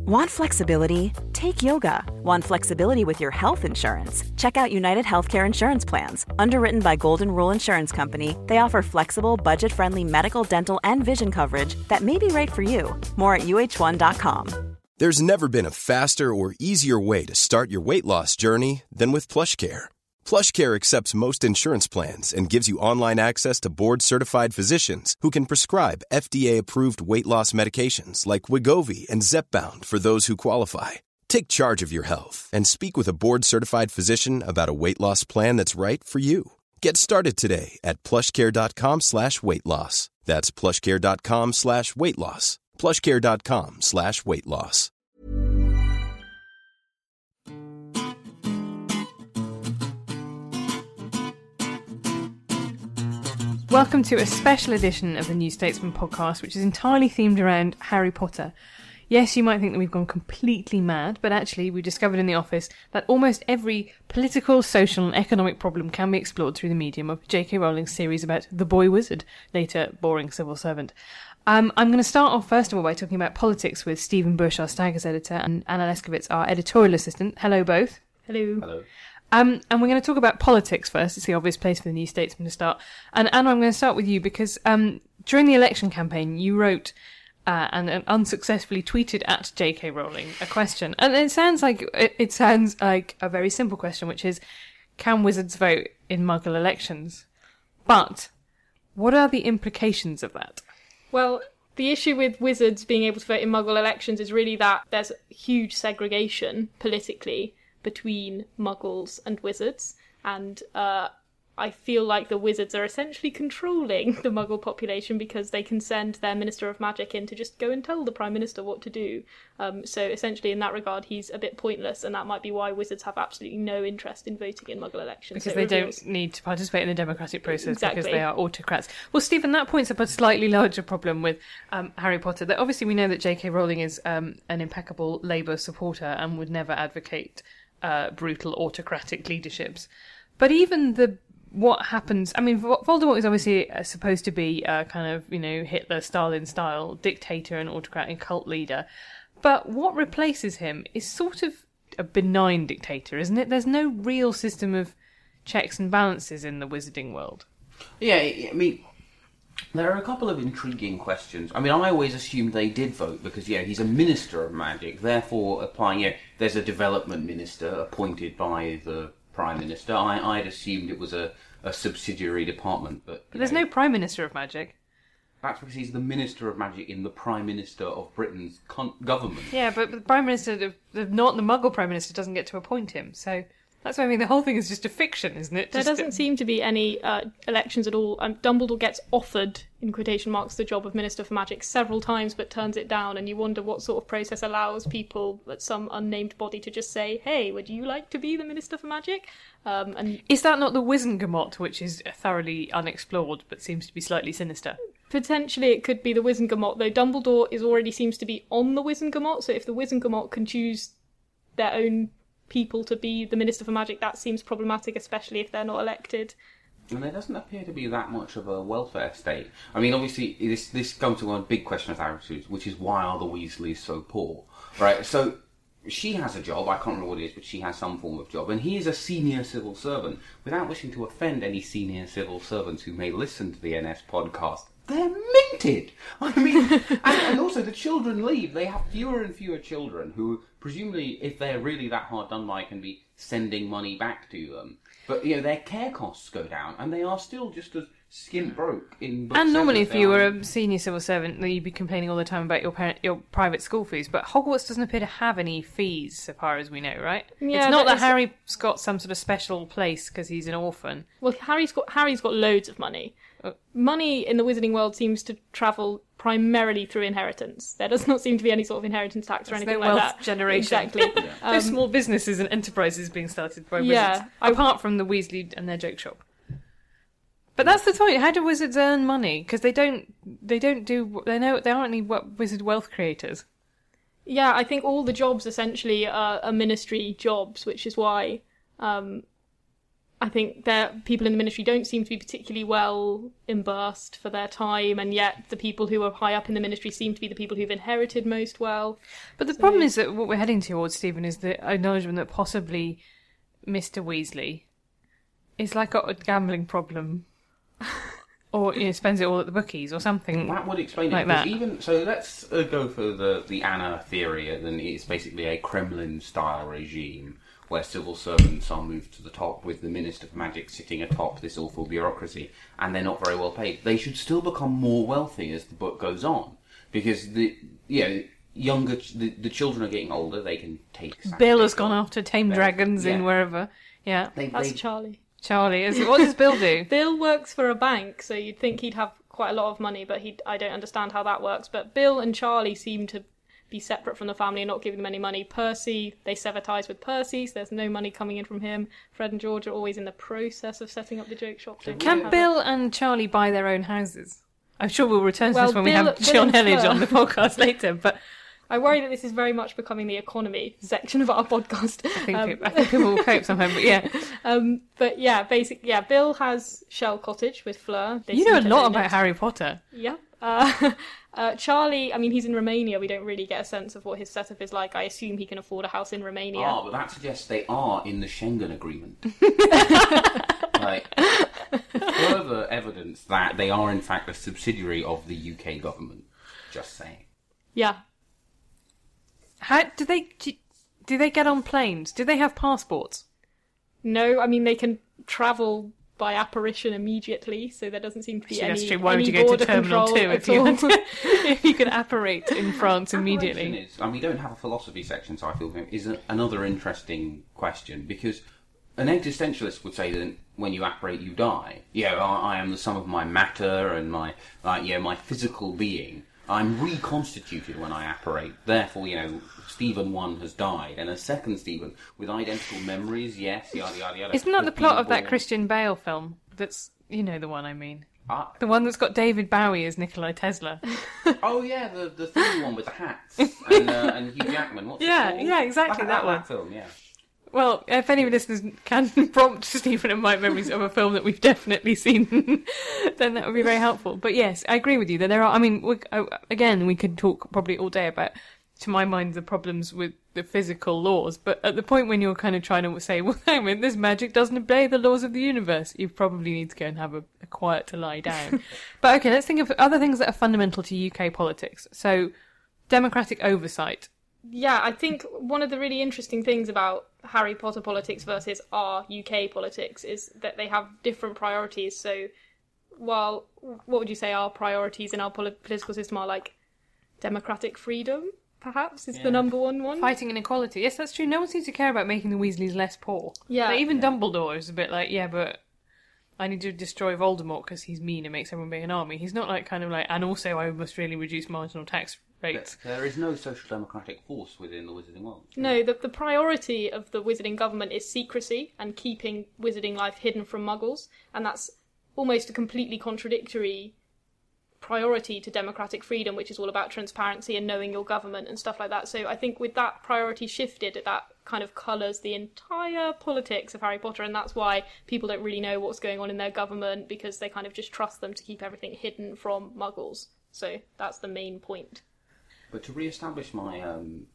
Want flexibility? Take yoga. Want flexibility with your health insurance? Check out United Healthcare Insurance Plans. Underwritten by Golden Rule Insurance Company, they offer flexible, budget-friendly medical, dental, and vision coverage that may be right for you. More at uh1.com. There's never been a faster or easier way to start your weight loss journey than with PlushCare. PlushCare accepts most insurance plans and gives you online access to board-certified physicians who can prescribe FDA-approved weight loss medications like Wegovy and Zepbound for those who qualify. Take charge of your health and speak with a board-certified physician about a weight loss plan that's right for you. Get started today at plushcare.com/weight loss. That's plushcare.com/weight loss. plushcare.com/weight loss. Welcome to a special edition of the New Statesman podcast, which is entirely themed around Harry Potter. Yes, you might think that we've gone completely mad, but actually we discovered in the office that almost every political, social and economic problem can be explored through the medium of J.K. Rowling's series about the boy wizard, later boring civil servant. I'm going to start off first of all by talking about politics with Stephen Bush, our Staggers editor, and Anna Leskowitz, our editorial assistant. Hello both. Hello. Hello. And we're going to talk about politics first. It's the obvious place for the New Statesman to start. And Anna, I'm going to start with you because during the election campaign, you wrote and unsuccessfully tweeted at J.K. Rowling a question. And it sounds like a very simple question, which is, can wizards vote in Muggle elections? But what are the implications of that? Well, the issue with wizards being able to vote in Muggle elections is really that there's huge segregation politically between Muggles and wizards, and I feel like the wizards are essentially controlling the Muggle population because they can send their Minister of Magic in to just go and tell the Prime Minister what to do. So essentially in that regard he's a bit pointless, and that might be why wizards have absolutely no interest in voting in Muggle elections. Because they don't need to participate in the democratic process. Exactly. Because they are autocrats. Well, Stephen, that points up a slightly larger problem with Harry Potter. That obviously we know that J.K. Rowling is an impeccable Labour supporter and would never advocate brutal autocratic leaderships. But even what happens, I mean, Voldemort is obviously supposed to be a kind of, Hitler, Stalin style dictator and autocratic cult leader. But what replaces him is sort of a benign dictator, isn't it? There's no real system of checks and balances in the wizarding world. Yeah, I mean, there are a couple of intriguing questions. I mean, I always assumed they did vote because, he's a Minister of Magic, therefore applying, there's a development minister appointed by the Prime Minister. I'd assumed it was a subsidiary department. But there's no Prime Minister of Magic. That's because he's the Minister of Magic in the Prime Minister of Britain's government. Yeah, but the Prime Minister, not the Muggle Prime Minister, doesn't get to appoint him, so... That's what I mean, the whole thing is just a fiction, isn't it? There doesn't seem to be any elections at all. Dumbledore gets offered, in quotation marks, the job of Minister for Magic several times, but turns it down, and you wonder what sort of process allows people at some unnamed body to just say, hey, would you like to be the Minister for Magic? And is that not the Wizengamot, which is thoroughly unexplored, but seems to be slightly sinister? Potentially it could be the Wizengamot, though Dumbledore already seems to be on the Wizengamot, so if the Wizengamot can choose their own people to be the Minister for Magic, that seems problematic, especially if they're not elected. And there doesn't appear to be that much of a welfare state. I mean, obviously, this comes to one big question of Harry's, which is why are the Weasleys so poor? Right, so she has a job, I can't remember what it is, but she has some form of job, and he is a senior civil servant. Without wishing to offend any senior civil servants who may listen to the NS podcast, they're minted! I mean, and also the children leave. They have fewer and fewer children who, presumably, if they're really that hard done by, can be sending money back to them. But, their care costs go down, and they are still just as skint broke in books. And normally if you were a senior civil servant, you'd be complaining all the time about your private school fees, but Hogwarts doesn't appear to have any fees, so far as we know, right? Yeah, it's not that Harry's got some sort of special place because he's an orphan. Well, Harry's got loads of money. Money in the wizarding world seems to travel primarily through inheritance. There does not seem to be any sort of inheritance tax or anything like that. Wealth generation. Exactly. There's small businesses and enterprises being started by wizards, apart from the Weasley and their joke shop. But that's the point. How do wizards earn money? Because they aren't any wizard wealth creators. Yeah, I think all the jobs essentially are ministry jobs, which is why I think people in the ministry don't seem to be particularly well embursed for their time, and yet the people who are high up in the ministry seem to be the people who've inherited most well. But the problem is that what we're heading towards, Stephen, is the acknowledgement that possibly Mr. Weasley is like got a gambling problem. Or spends it all at the bookies or something. That would explain like it. That. Even so, let's go for the Anna theory. Then it's basically a Kremlin-style regime where civil servants are moved to the top, with the Minister for Magic sitting atop this awful bureaucracy, and they're not very well paid. They should still become more wealthy as the book goes on, because the children are getting older. They can take. Bill has gone after tame dragons in wherever. Yeah, that's Charlie. Charlie, what does Bill do? Bill works for a bank, so you'd think he'd have quite a lot of money, but I don't understand how that works. But Bill and Charlie seem to be separate from the family and not giving them any money. Percy, they sever ties with Percy, so there's no money coming in from him. Fred and George are always in the process of setting up the joke shop. Can Bill and Charlie buy their own houses? I'm sure we'll return to this when we have John Hellage on the podcast later, but... I worry that this is very much becoming the economy section of our podcast. I think people will cope somehow, but yeah. Bill has Shell Cottage with Fleur. You know a lot about Harry Potter. Yeah. Charlie, I mean, he's in Romania. We don't really get a sense of what his setup is like. I assume he can afford a house in Romania. But that suggests they are in the Schengen Agreement. Further evidence that they are, in fact, a subsidiary of the UK government. Just saying. Yeah. How do they get on planes? Do they have passports? No, I mean they can travel by apparition immediately, so there doesn't seem to be any. That's true. Why would you go to Terminal 2 if you could apparate in France immediately? We don't have a philosophy section, so I feel is another interesting question, because an existentialist would say that when you apparate, you die. Yeah, I am the sum of my matter and my physical being. I'm reconstituted when I apparate. Therefore, Stephen 1 has died, and a second Stephen with identical memories. Yes, yada yada yada. Isn't that the plot of that Christian Bale film? That's the one I mean. The one that's got David Bowie as Nikola Tesla. Oh yeah, the third one with the hats and Hugh Jackman. What's it called? Yeah, exactly that one. That film, yeah. Well, if any listeners can prompt Stephen and my memories of a film that we've definitely seen, then that would be very helpful. But yes, I agree with you that there are. I mean, we could talk probably all day about, to my mind, the problems with the physical laws. But at the point when you're kind of trying to say, well, hang on, this magic doesn't obey the laws of the universe, you probably need to go and have a quiet to lie down. But okay, let's think of other things that are fundamental to UK politics. So, democratic oversight. Yeah, I think one of the really interesting things about Harry Potter politics versus our UK politics is that they have different priorities. So, while, what would you say our priorities in our political system are, like, democratic freedom, perhaps, is the number one? Fighting inequality. Yes, that's true. No one seems to care about making the Weasleys less poor. Yeah. Like, even Dumbledore is a bit like, yeah, but I need to destroy Voldemort because he's mean and makes everyone be an army. He's not like, kind of like, and also I must really reduce marginal tax rates. There is no social democratic force within the wizarding world. No, the priority of the wizarding government is secrecy and keeping wizarding life hidden from muggles, and that's almost a completely contradictory priority to democratic freedom, which is all about transparency and knowing your government and stuff like that. So I think with that priority shifted, that kind of colours the entire politics of Harry Potter, and that's why people don't really know what's going on in their government, because they kind of just trust them to keep everything hidden from muggles. So that's the main point. But to re-establish my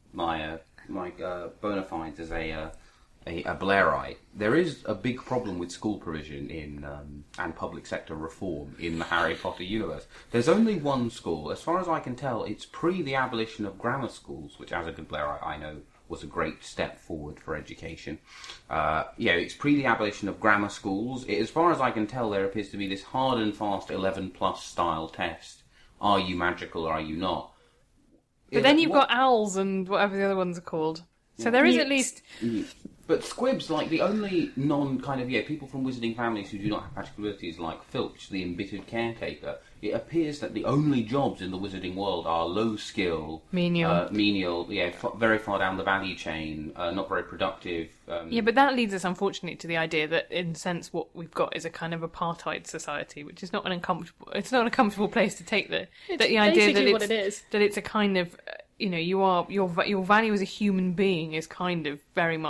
bona fides as a Blairite, there is a big problem with school provision and public sector reform in the Harry Potter universe. There's only one school. As far as I can tell, it's pre the abolition of grammar schools, which as a good Blairite I know was a great step forward for education. It's pre the abolition of grammar schools. As far as I can tell, there appears to be this hard and fast 11+ style test. Are you magical or are you not? But then you've got owls and whatever the other ones are called. So there is at least... But Squibs, like the only people from wizarding families who do not have magical abilities, like Filch, the embittered caretaker, it appears that the only jobs in the wizarding world are low skill, menial, very far down the value chain, not very productive. But that leads us, unfortunately, to the idea that, in a sense, what we've got is a kind of apartheid society, which is not an uncomfortable. It's not a comfortable place to take the idea that it's a kind of. Your value as a human being is kind of very much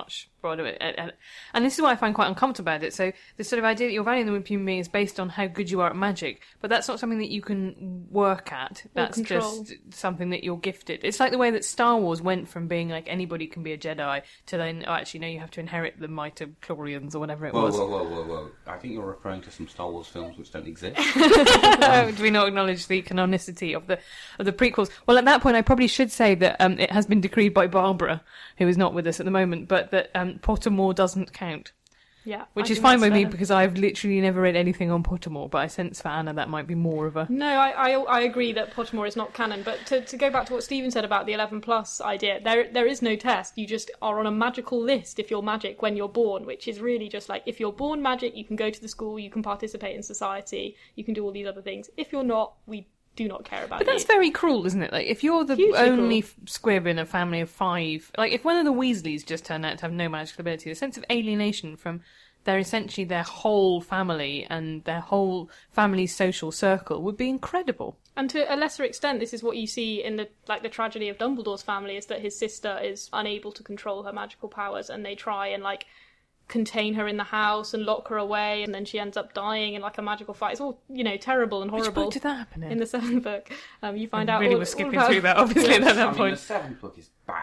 abroad. And this is what I find quite uncomfortable about it. So the sort of idea that you're valuing them with human being is based on how good you are at magic, but that's not something that you can work at. That's just something that you're gifted. It's like the way that Star Wars went from being like anybody can be a Jedi to then, oh, actually, no, you have to inherit the might of Chlorians or whatever it was. Whoa. I think you're referring to some Star Wars films which don't exist. Do we not acknowledge the canonicity of the prequels? Well, at that point, I probably should say that it has been decreed by Barbara, who is not with us at the moment, but that Pottermore doesn't count. Yeah, which is fine by me because I've literally never read anything on Pottermore, but I sense for Anna that might be more of a... No, I agree that Pottermore is not canon, but to go back to what Stephen said about the 11 plus idea, there is no test. You just are on a magical list if you're magic when you're born, which is really just like, if you're born magic, you can go to the school, you can participate in society, you can do all these other things. If you're not, we do not care about you. But that's very cruel, isn't it? Like, if you're the Hugely only squib in a family of 5, like, if one of the Weasleys just turned out to have no magical ability, the sense of alienation from their whole family and their whole family's social circle would be incredible. And to a lesser extent, this is what you see in the tragedy of Dumbledore's family, is that his sister is unable to control her magical powers, and they try and contain her in the house and lock her away, and then she ends up dying in a magical fight. It's all, terrible and horrible. Which book did that happen in? In the 7th book. You find out really all, was skipping all about... through that, obviously, at that point. The 7th book is bad.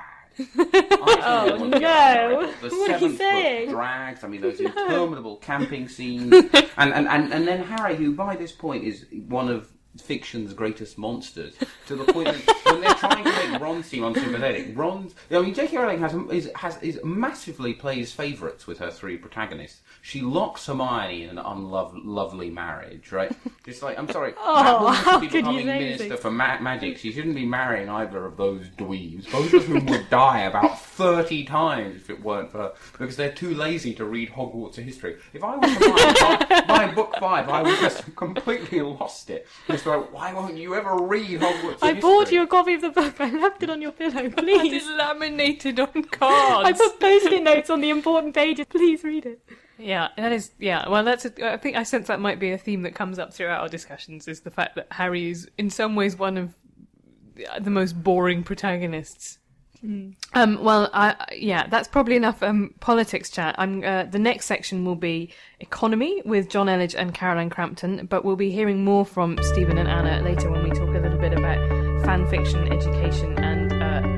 Oh, no. What are you saying? Book drags. Those interminable camping scenes. And then Harry, who by this point is one of fiction's greatest monsters, to the point that when they're trying to make Ron seem unsympathetic, J.K. Rowling has massively plays favourites with her 3 protagonists. She locks Hermione in an unlovely marriage, right? It's like, I'm sorry, that woman should be becoming minister for magic. She shouldn't be marrying either of those dweebs, both of whom would die about 30 times if it weren't for her, because they're too lazy to read Hogwarts history. If I was Hermione, by book 5, I would just completely lost it. It's like, why won't you ever read Hogwarts history? I bought you a copy of the book. I left it on your pillow, please. It's laminated on cards. I put post-it notes on the important pages. Please read it. Yeah, that is. Yeah, well, I think I sense that might be a theme that comes up throughout our discussions, is the fact that Harry is, in some ways, one of the most boring protagonists. That's probably enough politics chat. The next section will be economy with John Elledge and Caroline Crampton, but we'll be hearing more from Stephen and Anna later when we talk a little bit about fan fiction, education, and the ending.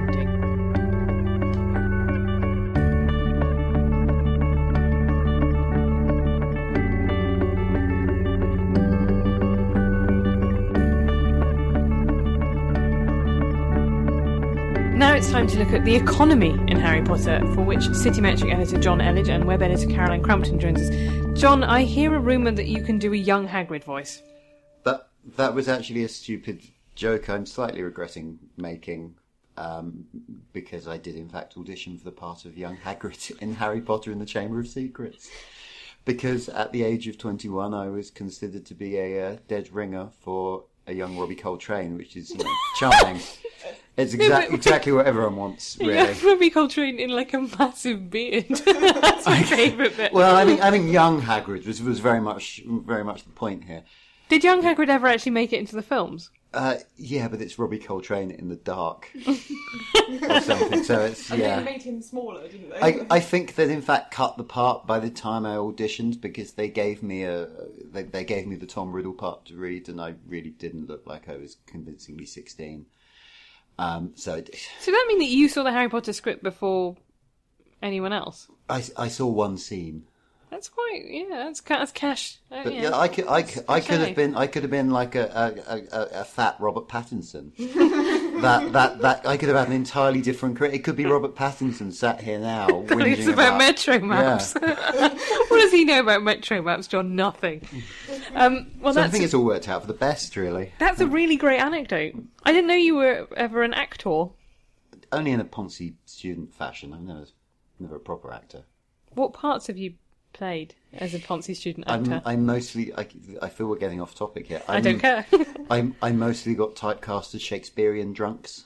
Now it's time to look at the economy in Harry Potter, for which City Metric editor John Elledge and web editor Caroline Crampton joins us. John, I hear a rumour that you can do a young Hagrid voice. That was actually a stupid joke I'm slightly regretting making, because I did in fact audition for the part of young Hagrid in Harry Potter and the Chamber of Secrets. Because at the age of 21 I was considered to be a dead ringer for a young Robbie Coltrane, which is charming. It's exactly what everyone wants, really. Yeah, Robbie Coltrane in a massive beard. That's my favourite bit. Well, I think young Hagrid was very much the point here. Did young Hagrid ever actually make it into the films? Yeah, but it's Robbie Coltrane in the dark or something. So it's They made him smaller, didn't they? I think they'd in fact cut the part by the time I auditioned, because they gave me the Tom Riddle part to read, and I really didn't look like I was convincingly 16. So does that mean that you saw the Harry Potter script before anyone else? I saw one scene. That's quite, that's cash. But yeah, I could have been like a fat Robert Pattinson. that I could have had an entirely different career. It could be Robert Pattinson sat here now whinging it's about Metro Maps. Yeah. What does he know about Metro Maps, John? Nothing. I think it's all worked out for the best, really. That's a really great anecdote. I didn't know you were ever an actor. Only in a Ponzi student fashion. I'm never a proper actor. What parts have you played as a Ponzi student actor? I'm mostly. I feel we're getting off topic here. I don't care. I mostly got typecast as Shakespearean drunks.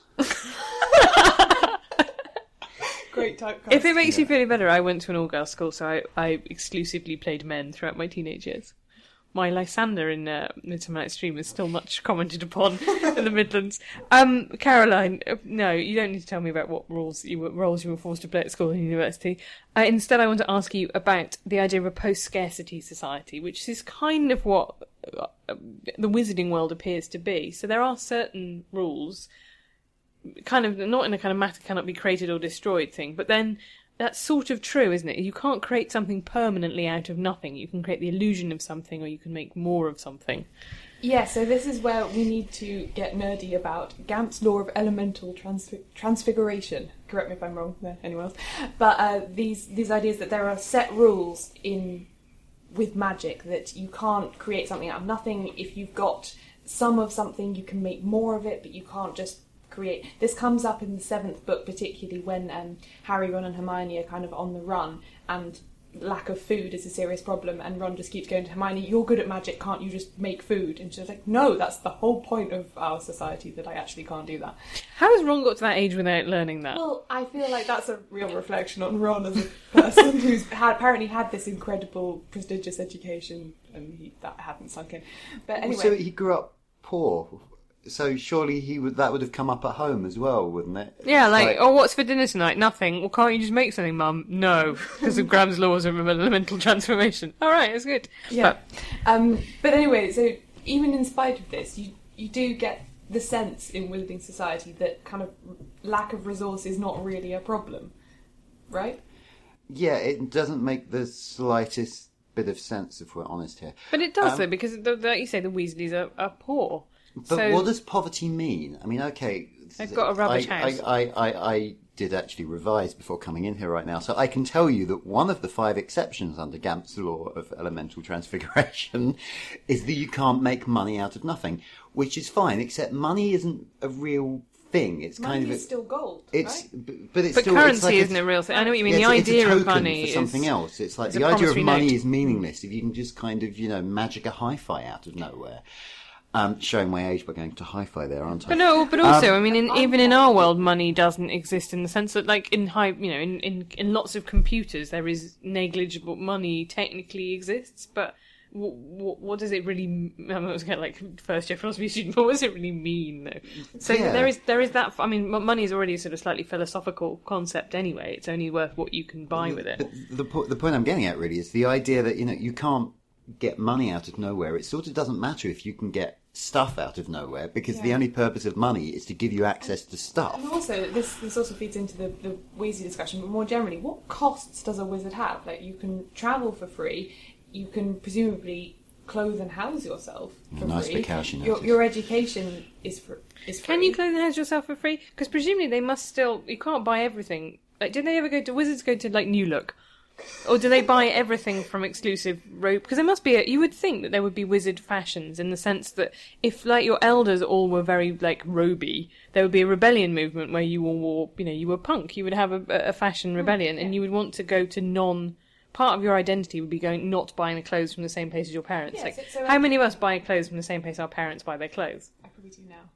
Great typecast. If it makes you feel any better, I went to an all-girls school, so I exclusively played men throughout my teenage years. my Lysander in Midsummer Night's Dream is still much commented upon in the Midlands. Caroline, no, you don't need to tell me about what roles you were forced to play at school and university. Instead, I want to ask you about the idea of a post-scarcity society, which is kind of what the wizarding world appears to be. So there are certain rules, kind of not in a kind of matter cannot be created or destroyed thing, but then that's sort of true, isn't it? You can't create something permanently out of nothing. You can create the illusion of something, or you can make more of something. Yeah, so this is where we need to get nerdy about Gamp's law of elemental transfiguration. Correct me if I'm wrong there, anyone else. But these ideas that there are set rules with magic, that you can't create something out of nothing. If you've got some of something, you can make more of it, but you can't just create. This comes up in the 7th book, particularly when Harry, Ron and Hermione are kind of on the run, and lack of food is a serious problem, and Ron just keeps going to Hermione, you're good at magic, can't you just make food? And she's like, no, that's the whole point of our society, that I actually can't do that. How has Ron got to that age without learning that? Well, I feel like that's a real reflection on Ron as a person who's apparently had this incredible, prestigious education, and that hadn't sunk in. But anyway. So he grew up poor. So surely that would have come up at home as well, wouldn't it? Yeah, oh, what's for dinner tonight? Nothing. Well, can't you just make something, Mum? No, because of Graham's laws of elemental transformation. All right, it's good. Yeah. But anyway, so even in spite of this, you do get the sense in Wizarding Society that kind of lack of resource is not really a problem, right? Yeah, it doesn't make the slightest bit of sense, if we're honest here. But it does, though, because, like you say, the Weasleys are poor. But so, what does poverty mean? I mean, okay... They've got a rubbish house. I did actually revise before coming in here right now, so I can tell you that one of the 5 exceptions under Gamp's law of elemental transfiguration is that you can't make money out of nothing, which is fine, except money isn't a real thing. It's money kind of... is still gold, right? But it's still... currency it's like isn't a real thing. I know what you mean. Yeah, the idea it's of money for something else. It's like the idea of money is meaningless if you can just kind of, magic a hi-fi out of nowhere. Showing my age by going to hi-fi there, aren't I? But also, I mean, even in our world, money doesn't exist in the sense that, like, in lots of computers, there is negligible money technically exists, but what does it really? I was going like first year philosophy student, but what does it really mean, though? So yeah. there is that. I mean, money is already a sort of slightly philosophical concept anyway. It's only worth what you can buy with it. But the point I'm getting at really is the idea that you can't get money out of nowhere. It sort of doesn't matter if you can get stuff out of nowhere, because the only purpose of money is to give you access to stuff. And also, this also feeds into the Weasley discussion, but more generally, what costs does a wizard have? Like, you can travel for free, you can presumably clothe and house yourself for free. Nice big house, your education is free. Can you clothe and house yourself for free? Because presumably they must still... You can't buy everything. Like, did they ever wizards go to, like, New Look? Or do they buy everything from exclusive robe? Because there must be you would think that there would be wizard fashions in the sense that if, like, your elders all were very, like, roby, there would be a rebellion movement where you all wore, you were punk. You would have a fashion rebellion, and you would want to go to part of your identity would be not buying the clothes from the same place as your parents. Yeah, like, so how many of us buy clothes from the same place our parents buy their clothes? I probably do now.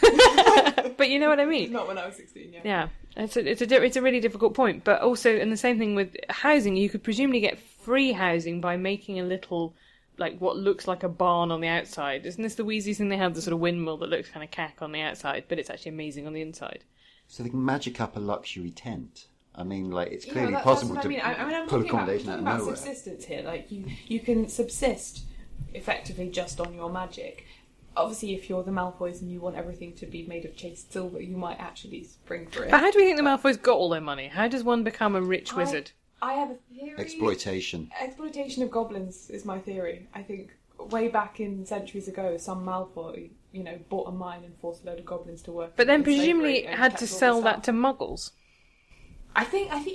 But you know what I mean? Not when I was 16, yeah. Yeah. It's a really difficult point, but also, and the same thing with housing, you could presumably get free housing by making a little, like, what looks like a barn on the outside. Isn't this the Weasley thing? They have the sort of windmill that looks kind of cack on the outside, but it's actually amazing on the inside. So they can magic up a luxury tent. I mean, like, it's clearly that's possible what to I'm pull talking accommodation out of about nowhere. subsistence here. Like, you can subsist effectively just on your magic. Obviously, if you're the Malfoys and you want everything to be made of chased silver, you might actually spring for it. But how do we think the Malfoys got all their money? How does one become a rich wizard? I have a theory. Exploitation. Exploitation of goblins is my theory. I think way back in centuries ago, some Malfoy, bought a mine and forced a load of goblins to work. But then in presumably slavery and had to kept all sell the that stuff. to Muggles. I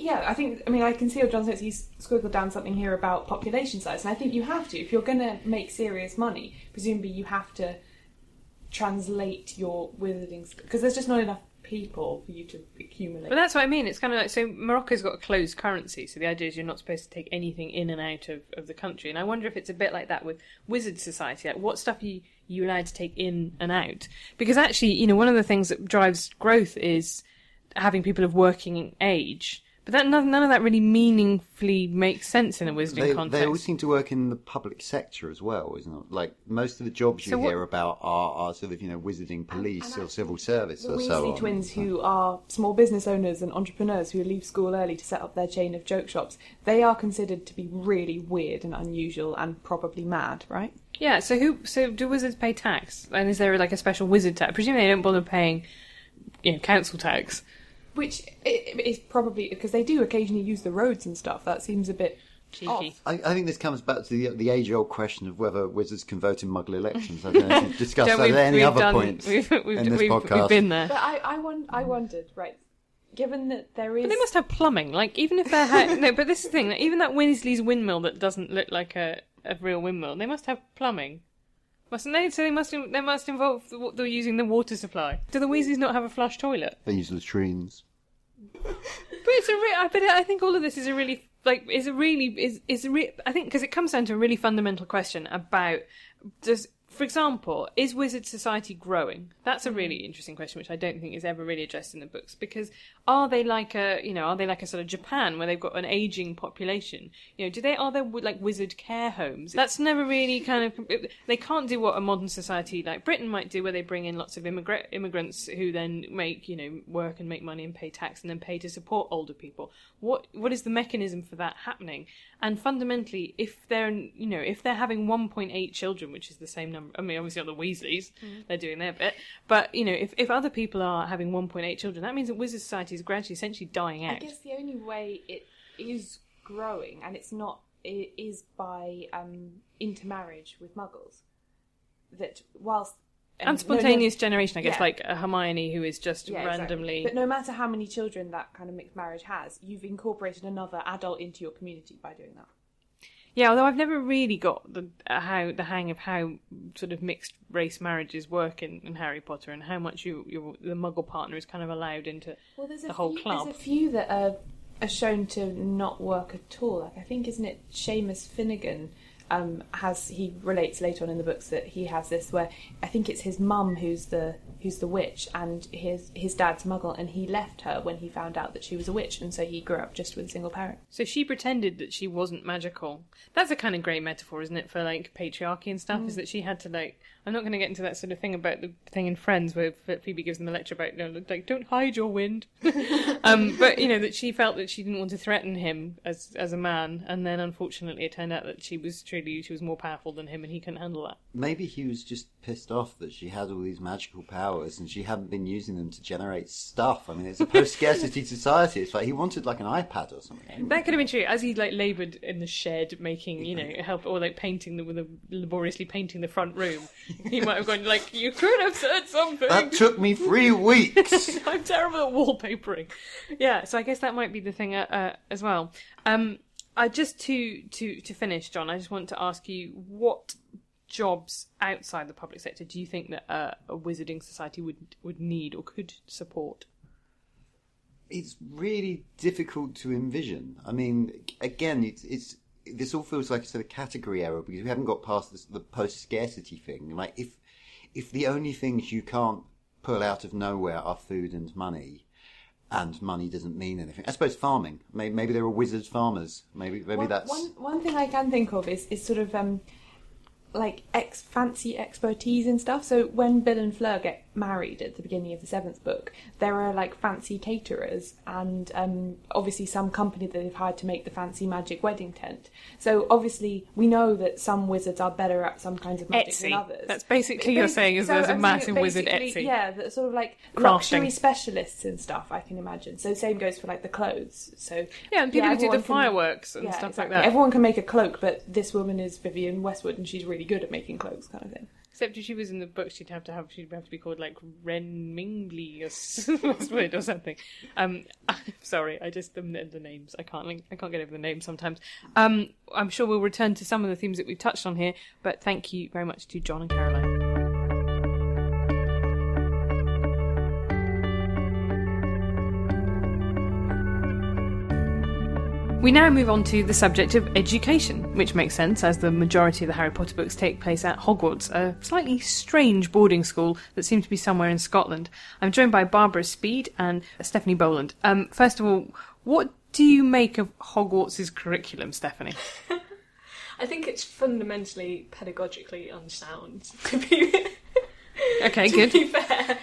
can see what John says. He's squiggled down something here about population size, and I think you have to. If you're going to make serious money, presumably you have to translate your wizarding, because there's just not enough people for you to accumulate. But that's what I mean. It's kind of like, so Morocco's got a closed currency, so the idea is you're not supposed to take anything in and out of the country. And I wonder if it's a bit like that with Wizard Society. Like, what stuff are you allowed to take in and out? Because actually, one of the things that drives growth is having people of working age. But none of that really meaningfully makes sense in a wizarding context. They all seem to work in the public sector as well, isn't it? Like, most of the jobs you hear about are sort of, wizarding police or civil service or so on. The Weasley twins, who are small business owners and entrepreneurs who leave school early to set up their chain of joke shops, they are considered to be really weird and unusual and probably mad, right? Yeah, so do wizards pay tax? And is there like a special wizard tax? Presumably they don't bother paying, council tax. Which is probably because they do occasionally use the roads and stuff. That seems a bit cheeky. off. I think this comes back to the age-old question of whether wizards can vote in Muggle elections. I don't know if you've discussed that at any other point in this podcast. We've been there. But I wondered, right, given that there is... But they must have plumbing. Like, even if they're... no, but this is the thing. Like, even that Weasley's windmill that doesn't look like a real windmill, they must have plumbing. Mustn't they? So they must involve they're using the water supply. Do the Weasleys not have a flush toilet? They use latrines. But I think all of this is I think because it comes down to a really fundamental question about for example, is wizard society growing? That's a really interesting question, which I don't think is ever really addressed in the books. Because are they like a sort of Japan where they've got an aging population? Are there like wizard care homes? That's never really they can't do what a modern society like Britain might do, where they bring in lots of immigrants who then make work and make money and pay tax and then pay to support older people. What is the mechanism for that happening? And fundamentally, if they're having 1.8 children, which is the same number, I mean, obviously not the Weasleys, they're doing their bit, but if other people are having 1.8 children, that means that wizard society is gradually essentially dying out. I guess the only way it is growing, and it is by intermarriage with Muggles. That whilst and spontaneous generation, I guess, like a Hermione who is just randomly. Exactly. But no matter how many children that kind of mixed marriage has, you've incorporated another adult into your community by doing that. Yeah, although I've never really got the hang of how sort of mixed race marriages work in Harry Potter, and how much the Muggle partner is kind of allowed into the whole club. There's a few that are shown to not work at all. Like, I think, isn't it Seamus Finnegan? He relates later on in the books that he has this where I think it's his mum who's the witch, and his dad's Muggle, and he left her when he found out that she was a witch, and so he grew up just with a single parent. So she pretended that she wasn't magical. That's a kind of great metaphor, isn't it, for like patriarchy and stuff? Is that she had to like. I'm not going to get into that sort of thing about the thing in Friends where Phoebe gives them a lecture about don't hide your wind, but that she felt that she didn't want to threaten him as a man, and then unfortunately it turned out that she was more powerful than him, and he couldn't handle that. Maybe he was just pissed off that she had all these magical powers and she hadn't been using them to generate stuff. I mean, it's a post-scarcity society. It's like he wanted like an iPad or something. That could have been true. As he like laboured in the shed making, help, or like laboriously painting the front room, he might have gone like, you could have said something. That took me 3 weeks. I'm terrible at wallpapering. Yeah, so I guess that might be the thing as well. Just to finish, John, I just want to ask you, what jobs outside the public sector do you think that a wizarding society would need or could support? It's really difficult to envision. I mean, again, it's this all feels like a sort of category error because we haven't got past the post-scarcity thing. Like, if the only things you can't pull out of nowhere are food and money, and money doesn't mean anything. I suppose farming. Maybe there are wizard farmers. Maybe that's... One thing I can think of is sort of fancy expertise and stuff. So when Bill and Fleur get married at the beginning of the 7th book, there are like fancy caterers and obviously some company that they've hired to make the fancy magic wedding tent. So obviously we know that some wizards are better at some kinds of magic than others. That's basically you're saying is there's a massive wizard Etsy. Yeah, that sort of like crafting. Luxury specialists and stuff, I can imagine. So same goes for like the clothes. So yeah, and people who do the fireworks and stuff like that. Everyone can make a cloak, but this woman is Vivian Westwood and she's really good at making cloaks, kind of thing. Except if she was in the book, she'd have to be called like Ren Mingley or something. Sorry, I just the names. I can't get over the names sometimes. I'm sure we'll return to some of the themes that we've touched on here, but thank you very much to John and Caroline. We now move on to the subject of education, which makes sense as the majority of the Harry Potter books take place at Hogwarts, a slightly strange boarding school that seems to be somewhere in Scotland. I'm joined by Barbara Speed and Stephanie Boland. First of all, what do you make of Hogwarts' curriculum, Stephanie? I think it's fundamentally pedagogically unsound, to be Okay, to good. be fair.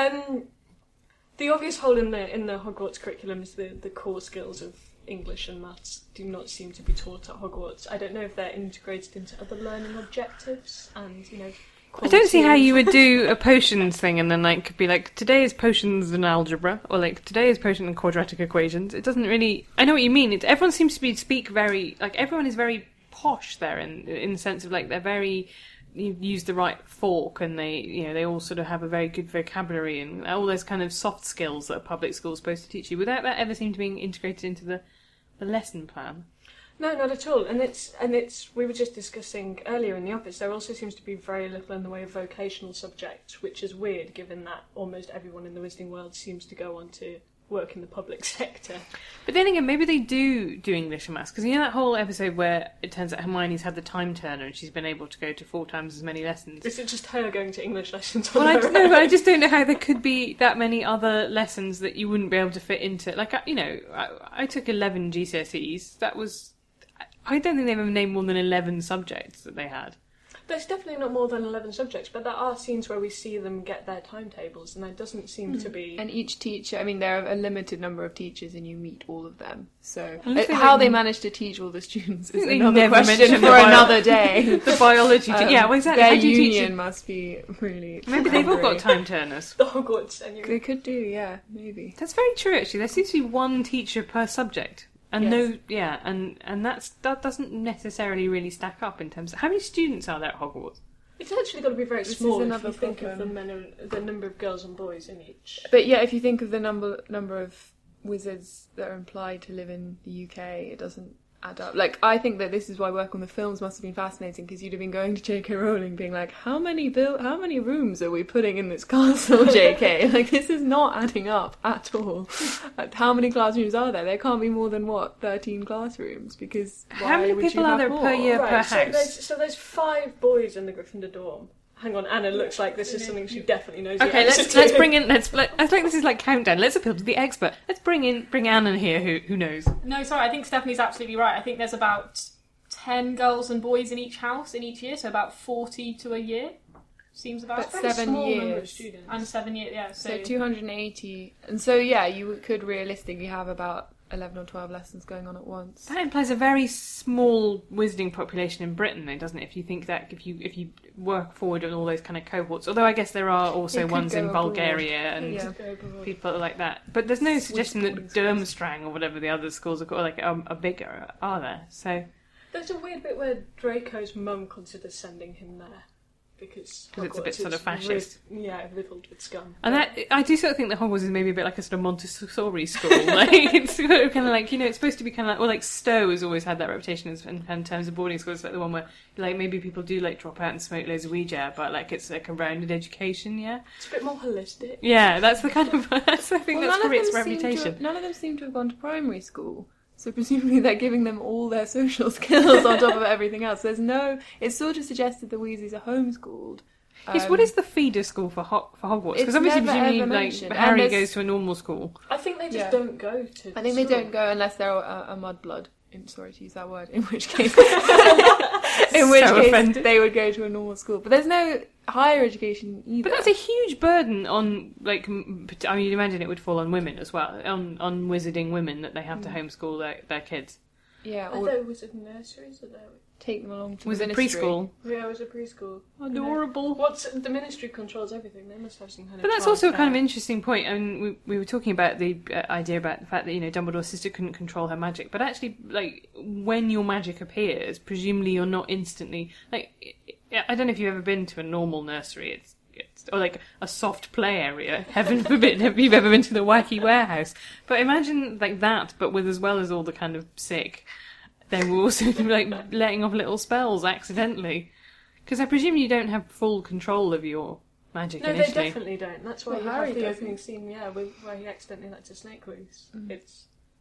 The obvious hole in the Hogwarts curriculum is the core skills of English and maths do not seem to be taught at Hogwarts. I don't know if they're integrated into other learning objectives and, I don't see how you would do a potions thing and then be like, today is potions and algebra, or like, today is potion and quadratic equations. It doesn't really... I know what you mean. Everyone seems to speak very... everyone is very posh there in the sense of, they're very... You use the right fork and they all sort of have a very good vocabulary and all those kind of soft skills that a public school is supposed to teach you, without that ever seem to be integrated into the lesson plan. No, not at all. And it's we were just discussing earlier in the office, there also seems to be very little in the way of vocational subjects, which is weird given that almost everyone in the Wizarding world seems to go on to work in the public sector. But then again, maybe they do English and maths, because that whole episode where it turns out Hermione's had the time turner and she's been able to go to 4 times as many lessons. Is it just her going to English lessons? Well, I don't know, but I just don't know how there could be that many other lessons that you wouldn't be able to fit into. I took 11 GCSEs. That was... I don't think they've ever named more than 11 subjects that they had. There's definitely not more than 11 subjects, but there are scenes where we see them get their timetables, and there doesn't seem to be... And each teacher, there are a limited number of teachers and you meet all of them. So how they manage to teach all the students is they another never question for another day. The biology teacher. Yeah, well, exactly. Their How do you union teach must be really... Maybe they've all got time turners. The Hogwarts anyway. They could do, yeah, maybe. That's very true, actually. There seems to be one teacher per subject. And yes. and that doesn't necessarily really stack up in terms of... How many students are there at Hogwarts? It's actually got to be very small if another you think of problem. the number of girls and boys in each. But yeah, if you think of the number of wizards that are implied to live in the UK, it doesn't add up. I think that this is why work on the films must have been fascinating, because you'd have been going to J.K. Rowling being like, how many rooms are we putting in this castle, J.K.? This is not adding up at all. How many classrooms are there? There can't be more than 13 classrooms, because how many people are there per year per house? So there's 5 boys in the Gryffindor dorm. Hang on, Anna looks like this is something she definitely knows. Okay, let's bring in. I think this is like countdown. Let's appeal to the expert. Let's bring Anna here, who knows. No, sorry, I think Stephanie's absolutely right. I think there's about 10 girls and boys in each house in each year, so about 40 to a year. Seems about 7 years. And 7 years, yeah. So 280. And so, yeah, you could realistically have about 11 or 12 lessons going on at once. That implies a very small wizarding population in Britain, though, doesn't it? If you think that, if you work forward on all those kind of cohorts, although I guess there are also ones in Bulgaria and people like that. But there's no suggestion that Durmstrang or whatever the other schools are called are bigger, are there? So there's a weird bit where Draco's mum considers sending him there. Because it's a bit sort of fascist. Riddled with scum. And I do sort of think that Hogwarts is maybe a bit like a sort of Montessori school. It's sort of kind of it's supposed to be kind of like Stowe has always had that reputation in terms of boarding schools. It's like the one where maybe people do drop out and smoke loads of Ouija, but it's like a rounded education. Yeah, it's a bit more holistic. Yeah, that's the kind of. I think that's probably its reputation. None of them seem to have gone to primary school. So presumably they're giving them all their social skills on top of everything else. It's sort of suggested the Weasleys are homeschooled. Yes, what is the feeder school for Hogwarts? Because obviously, presumably, Harry goes to a normal school. I think they just don't go to. I think they don't go unless they're a mudblood. Sorry to use that word. In which case, they would go to a normal school. But there's no higher education either. But that's a huge burden on, you'd imagine it would fall on women as well, on wizarding women that they have to homeschool their kids. Yeah, or there wizard nurseries, or there take them along to was the it ministry. Preschool? Yeah, it was a preschool. Adorable. The ministry controls everything. They must have some kind of. But that's also a kind of interesting point. I mean, we were talking about the idea about the fact that Dumbledore's sister couldn't control her magic, but actually, when your magic appears, presumably you're not instantly I don't know if you've ever been to a normal nursery. Or a soft play area. Heaven forbid if you've ever been to the wacky warehouse. But imagine that, but with as well as all the kind of sick. They were also letting off little spells accidentally. Because I presume you don't have full control of your magic initially. No, they definitely don't. That's why Harry have the opening scene, where he accidentally lets a snake loose. Mm.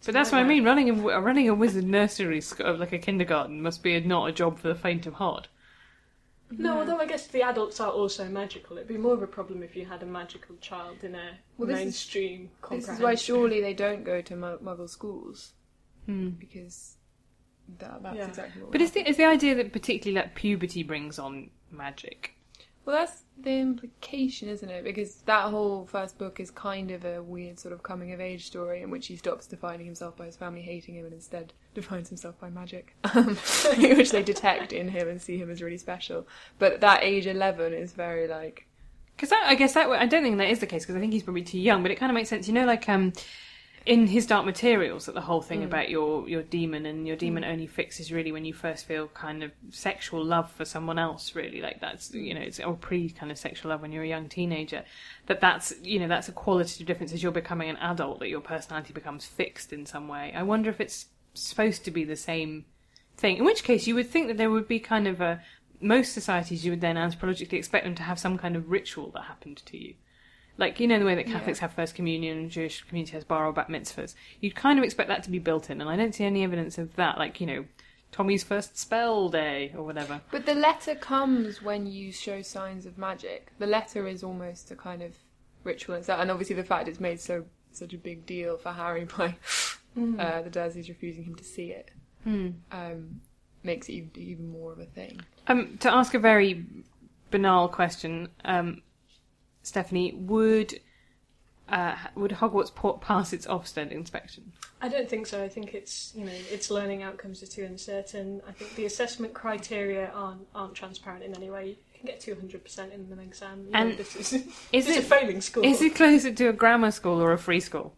But that's what I mean. Running a wizard nursery school, like a kindergarten, must be not a job for the faint of heart. No, although I guess the adults are also magical. It'd be more of a problem if you had a magical child in a mainstream comprehension. This is why surely they don't go to Muggle schools. Because that's exactly what. But is the idea that particularly that puberty brings on magic? Well, that's the implication, isn't it? Because that whole first book is kind of a weird sort of coming-of-age story in which he stops defining himself by his family hating him and instead defines himself by magic, which they detect in him and see him as really special. But that age 11 is very, like... Because I guess I don't think that is the case, because I think he's probably too young, but it kind of makes sense. You know, like... in his Dark Materials, that the whole thing about your demon, and your demon only fixes really when you first feel kind of sexual love for someone else, really. Like that's, you know, it's or pre kind of sexual love when you're a young teenager. That's, you know, that's a qualitative difference as you're becoming an adult, that your personality becomes fixed in some way. I wonder if it's supposed to be the same thing. In which case, you would think that there would be kind of most societies, you would then anthropologically expect them to have some kind of ritual that happened to you. Like, you know, the way that Catholics have First Communion and Jewish community has bar or bat mitzvahs. You'd kind of expect that to be built in, and I don't see any evidence of that. Like, you know, Tommy's first spell day or whatever. But the letter comes when you show signs of magic. The letter is almost a kind of ritual itself, and obviously the fact it's made such a big deal for Harry by the Dursleys refusing him to see it makes it even more of a thing. To ask a very banal question... Stephanie, would Hogwarts pass its Ofsted inspection? I don't think so. I think its learning outcomes are too uncertain. I think the assessment criteria aren't transparent in any way. You can get 200% in an exam. And this is a failing school. Is it closer to a grammar school or a free school?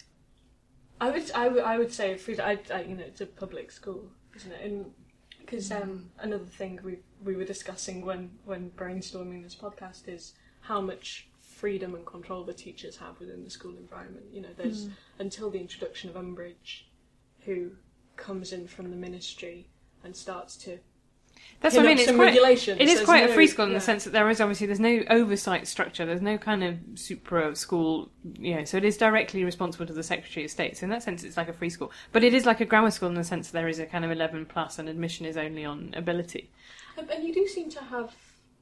I would say a free. It's a public school, isn't it? Because another thing we were discussing when brainstorming this podcast is how much freedom and control the teachers have within the school environment. You know, there's until the introduction of Umbridge, who comes in from the ministry and starts to. That's what I mean. It is quite a free school in the sense that there's no oversight structure. There's no kind of supra school, you know. So it is directly responsible to the Secretary of State. So in that sense, it's like a free school. But it is like a grammar school in the sense that there is a kind of 11 plus, and admission is only on ability. And you do seem to have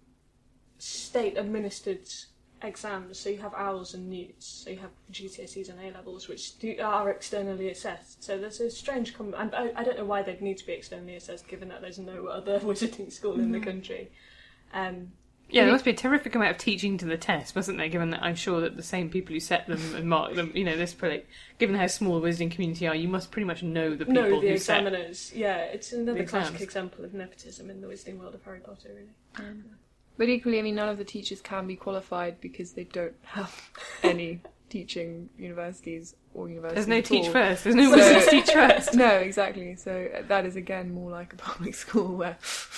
state-administered exams, so you have OWLs and NEWTs, so you have GCSEs and A-levels, which are externally assessed. So there's a strange... I don't know why they'd need to be externally assessed, given that there's no other wizarding school in the country. There must be a terrific amount of teaching to the test, mustn't there, given that I'm sure that the same people who set them and mark them, you know, given how small the wizarding community are, you must pretty much know the people who examiners. Set Yeah, it's another classic example of nepotism in the wizarding world of Harry Potter, really. But equally, I mean, none of the teachers can be qualified because they don't have any teaching universities or universities. There's no teach first. There's no wizards teach first. No, exactly. So that is again more like a public school where.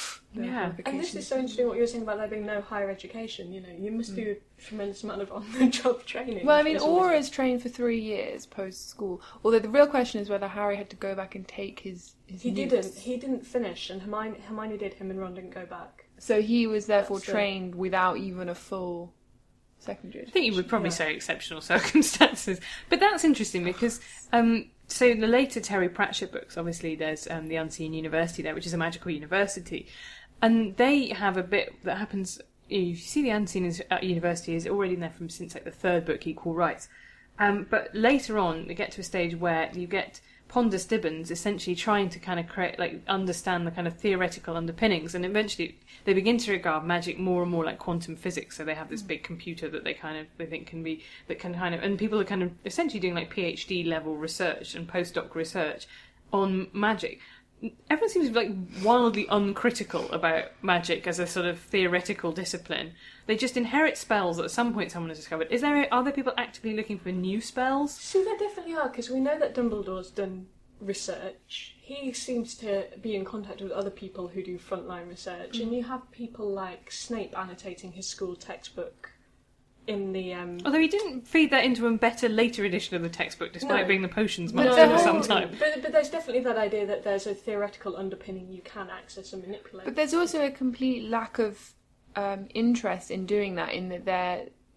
And this is so interesting what you're saying about there being no higher education. You know, you must do a tremendous amount of on-the-job training. Well, I mean, Aura is trained for 3 years post-school. Although the real question is whether Harry had to go back and take his He didn't. He didn't finish, and Hermione did. Him and Ron didn't go back. So he was therefore trained without even a full secondary education. I think you would probably say exceptional circumstances. But that's interesting because, so the later Terry Pratchett books, obviously there's the Unseen University there, which is a magical university. And they have a bit that happens, you see the Unseen University is already there from since like the third book, Equal Rights. But later on, they get to a stage where you get Ponder Stibbons essentially trying to kind of understand the kind of theoretical underpinnings, and eventually they begin to regard magic more and more like quantum physics. So they have this big computer that they think can be, and people are kind of essentially doing like PhD level research and postdoc research on magic. Everyone seems like wildly uncritical about magic as a sort of theoretical discipline. They just inherit spells that at some point someone has discovered. Are there people actively looking for new spells? See, there definitely are, because we know that Dumbledore's done research. He seems to be in contact with other people who do frontline research, and you have people like Snape annotating his school textbook in the... Although he didn't feed that into a better later edition of the textbook, despite being the potions master for some time. But there's definitely that idea that there's a theoretical underpinning you can access and manipulate. But there's also a complete lack of interest in doing that, in that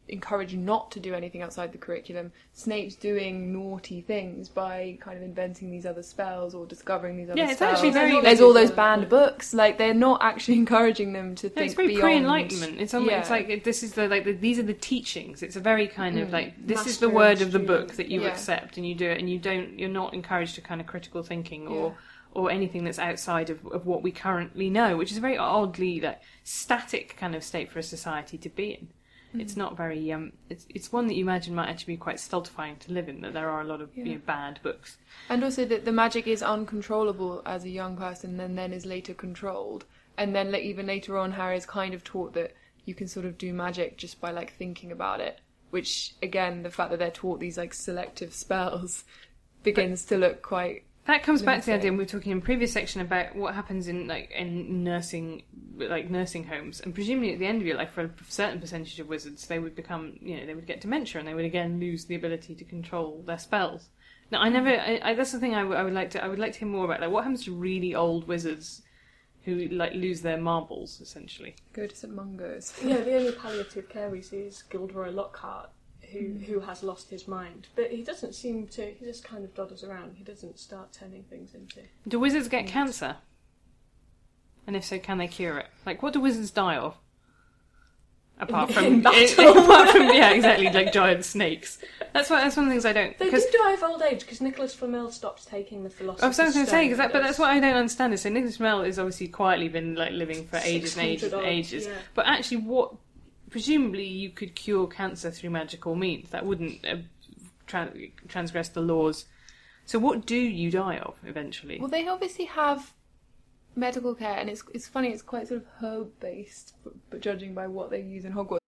encourage not to do anything outside the curriculum. Snape's doing naughty things by kind of inventing these other spells or discovering these other spells. Yeah, it's actually very... There's all those banned books. Like, they're not actually encouraging them to think beyond... It's very pre-enlightenment. It's almost it's like, this is these are the teachings. It's a very kind of like, this is the word of the book that you accept and you do it, and you're not encouraged to kind of critical thinking or anything that's outside of what we currently know, which is a very oddly like static kind of state for a society to be in. It's not very. It's one that you imagine might actually be quite stultifying to live in. That there are a lot of bad books, and also that the magic is uncontrollable as a young person, and then is later controlled. And then even later on, Harry is kind of taught that you can sort of do magic just by like thinking about it. Which again, the fact that they're taught these like selective spells begins to look quite. That comes back to the idea we were talking in previous section about what happens in nursing homes, and presumably at the end of your life, for a certain percentage of wizards, they would become, they would get dementia, and they would again lose the ability to control their spells. Now, that's the thing I would like to hear more about. Like, what happens to really old wizards who like lose their marbles essentially? Go to St Mungo's. Yeah, the only palliative care we see is Gilderoy Lockhart, who has lost his mind. But he doesn't seem to... He just kind of dodders around. He doesn't start turning things into... Do wizards get cancer? And if so, can they cure it? Like, what do wizards die of? Apart from... yeah, exactly, like giant snakes. That's one of the things I don't... They do die of old age, because Nicholas Flamel stopped taking the Philosopher's Stone. I was going to say, but that's what I don't understand. Is so Nicholas Flamel has obviously quietly been like living for ages and ages and ages. Yeah. But actually, what... Presumably you could cure cancer through magical means. That wouldn't transgress the laws. So what do you die of eventually? Well, they obviously have medical care, and it's funny, it's quite sort of herb-based, but judging by what they use in Hogwarts.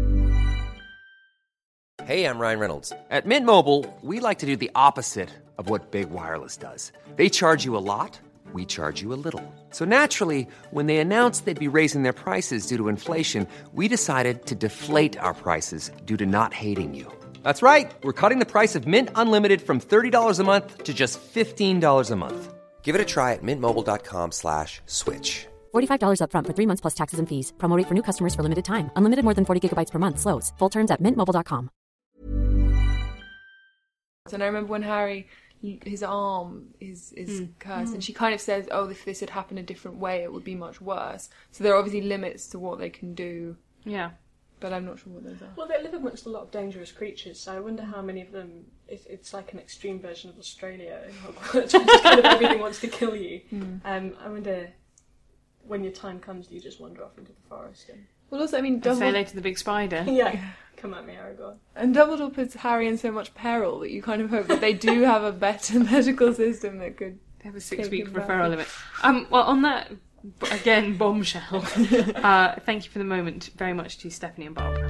Hey, I'm Ryan Reynolds. At Mint Mobile, we like to do the opposite of what Big Wireless does. They charge you a lot. We charge you a little. So naturally, when they announced they'd be raising their prices due to inflation, we decided to deflate our prices due to not hating you. That's right. We're cutting the price of Mint Unlimited from $30 a month to just $15 a month. Give it a try at mintmobile.com/switch. $45 up front for 3 months plus taxes and fees. Promo rate for new customers for limited time. Unlimited more than 40 gigabytes per month. Slows full terms at mintmobile.com. And I remember when Harry... his arm is cursed, and she kind of says, oh, if this had happened a different way, it would be much worse. So there are obviously limits to what they can do. Yeah. But I'm not sure what those are. Well, they live amongst a lot of dangerous creatures, so I wonder how many of them... It's like an extreme version of Australia in Hogwarts, where just kind of everything wants to kill you. I wonder, when your time comes, do you just wander off into the forest? Well, also, I mean... Say hello to the big spider. Yeah. Come at me, Aragorn. And Dumbledore puts Harry in so much peril that you kind of hope that they do have a better medical system that could... They have a 6-week referral limit. Well, on that, again, bombshell, thank you for the moment very much to Stephanie and Barbara.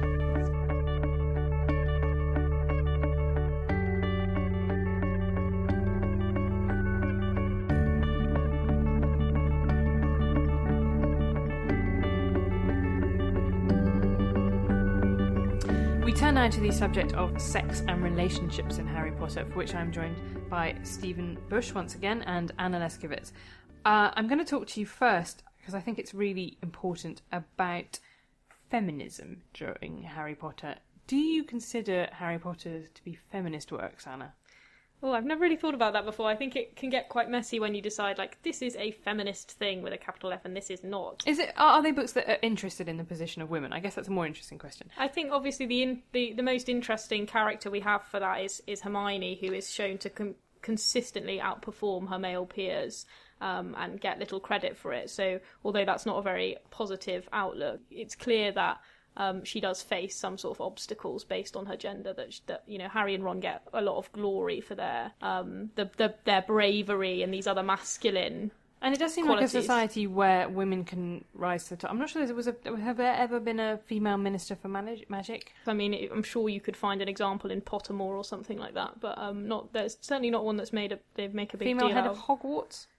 We turn now to the subject of sex and relationships in Harry Potter, for which I'm joined by Stephen Bush once again and Anna Leskowitz. I'm going to talk to you first, because I think it's really important, about feminism during Harry Potter. Do you consider Harry Potter to be feminist works, Anna? Oh, I've never really thought about that before. I think it can get quite messy when you decide, like, this is a feminist thing with a capital F and this is not. Are they books that are interested in the position of women? I guess that's a more interesting question. I think, obviously, the most interesting character we have for that is Hermione, who is shown to consistently outperform her male peers and get little credit for it. So, although that's not a very positive outlook, it's clear that she does face some sort of obstacles based on her gender. That Harry and Ron get a lot of glory for their bravery and these other masculine. And it does seem qualities. like a society where women can rise to the top. I'm not sure have there ever been a female minister for magic? I mean, I'm sure you could find an example in Pottermore or something like that, but there's certainly not one that's they've make a big female deal head out of Hogwarts.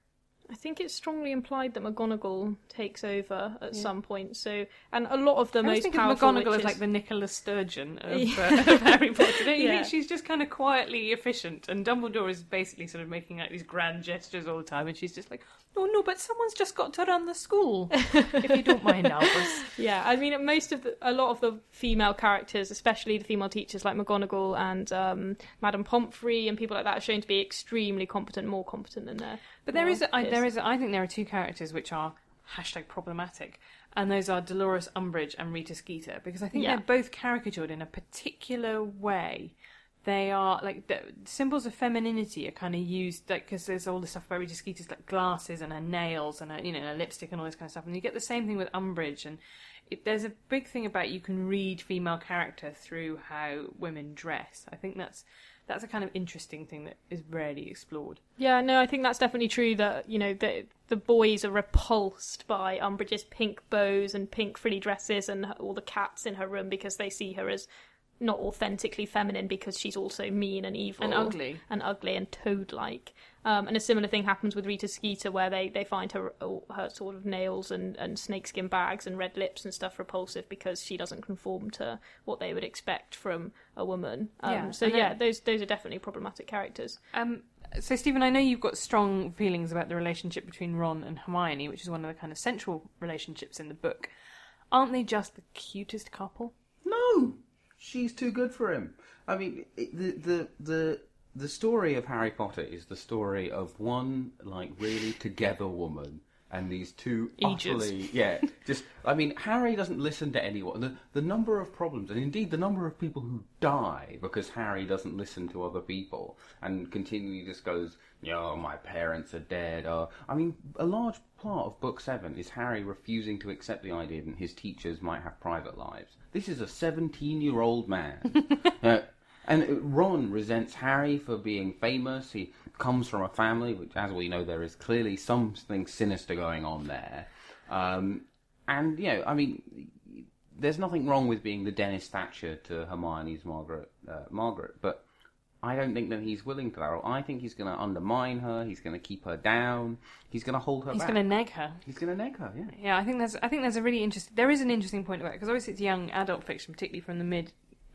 I think it's strongly implied that McGonagall takes over at some point. So, and a lot of the most think powerful of McGonagall witches... as like the Nicola Sturgeon of Harry Potter. Don't you Yeah. think she's just kind of quietly efficient, and Dumbledore is basically sort of making like these grand gestures all the time, and she's just like, no, but someone's just got to run the school. If you don't mind, Albus. Yeah, I mean, a lot of the female characters, especially the female teachers like McGonagall and Madame Pomfrey and people like that, are shown to be extremely competent, more competent than their. But I think there are two characters which are #problematic, and those are Dolores Umbridge and Rita Skeeter, because I think they're both caricatured in a particular way. They are like the symbols of femininity are kind of used, like, because there's all this stuff about Rita Skeeter's like glasses and her nails and her, her lipstick and all this kind of stuff, and you get the same thing with Umbridge. And there's a big thing about you can read female character through how women dress. I think that's a kind of interesting thing that is rarely explored. Yeah, no, I think that's definitely true. That the boys are repulsed by Umbridge's pink bows and pink frilly dresses and all the cats in her room, because they see her as not authentically feminine, because she's also mean and evil and ugly and toad-like. And a similar thing happens with Rita Skeeter, where they find her sort of nails and snakeskin bags and red lips and stuff repulsive, because she doesn't conform to what they would expect from a woman. Those are definitely problematic characters. So, Stephen, I know you've got strong feelings about the relationship between Ron and Hermione, which is one of the kind of central relationships in the book. Aren't they just the cutest couple? No! She's too good for him. I mean, the story of Harry Potter is the story of one, like, really together woman and these two utterly... Harry doesn't listen to anyone. The number of problems, and indeed the number of people who die because Harry doesn't listen to other people and continually just goes, my parents are dead. A large part of Book 7 is Harry refusing to accept the idea that his teachers might have private lives. This is a 17-year-old man. And Ron resents Harry for being famous. He comes from a family which, as we know, there is clearly something sinister going on there. There's nothing wrong with being the Dennis Thatcher to Hermione's Margaret, but I don't think that he's willing to that. I think he's going to undermine her. He's going to keep her down. He's going to hold her back. He's going to neg her. He's going to neg her. Yeah. Yeah, I think there's a really interesting. There is an interesting point about it, because obviously it's young adult fiction, particularly from the mid,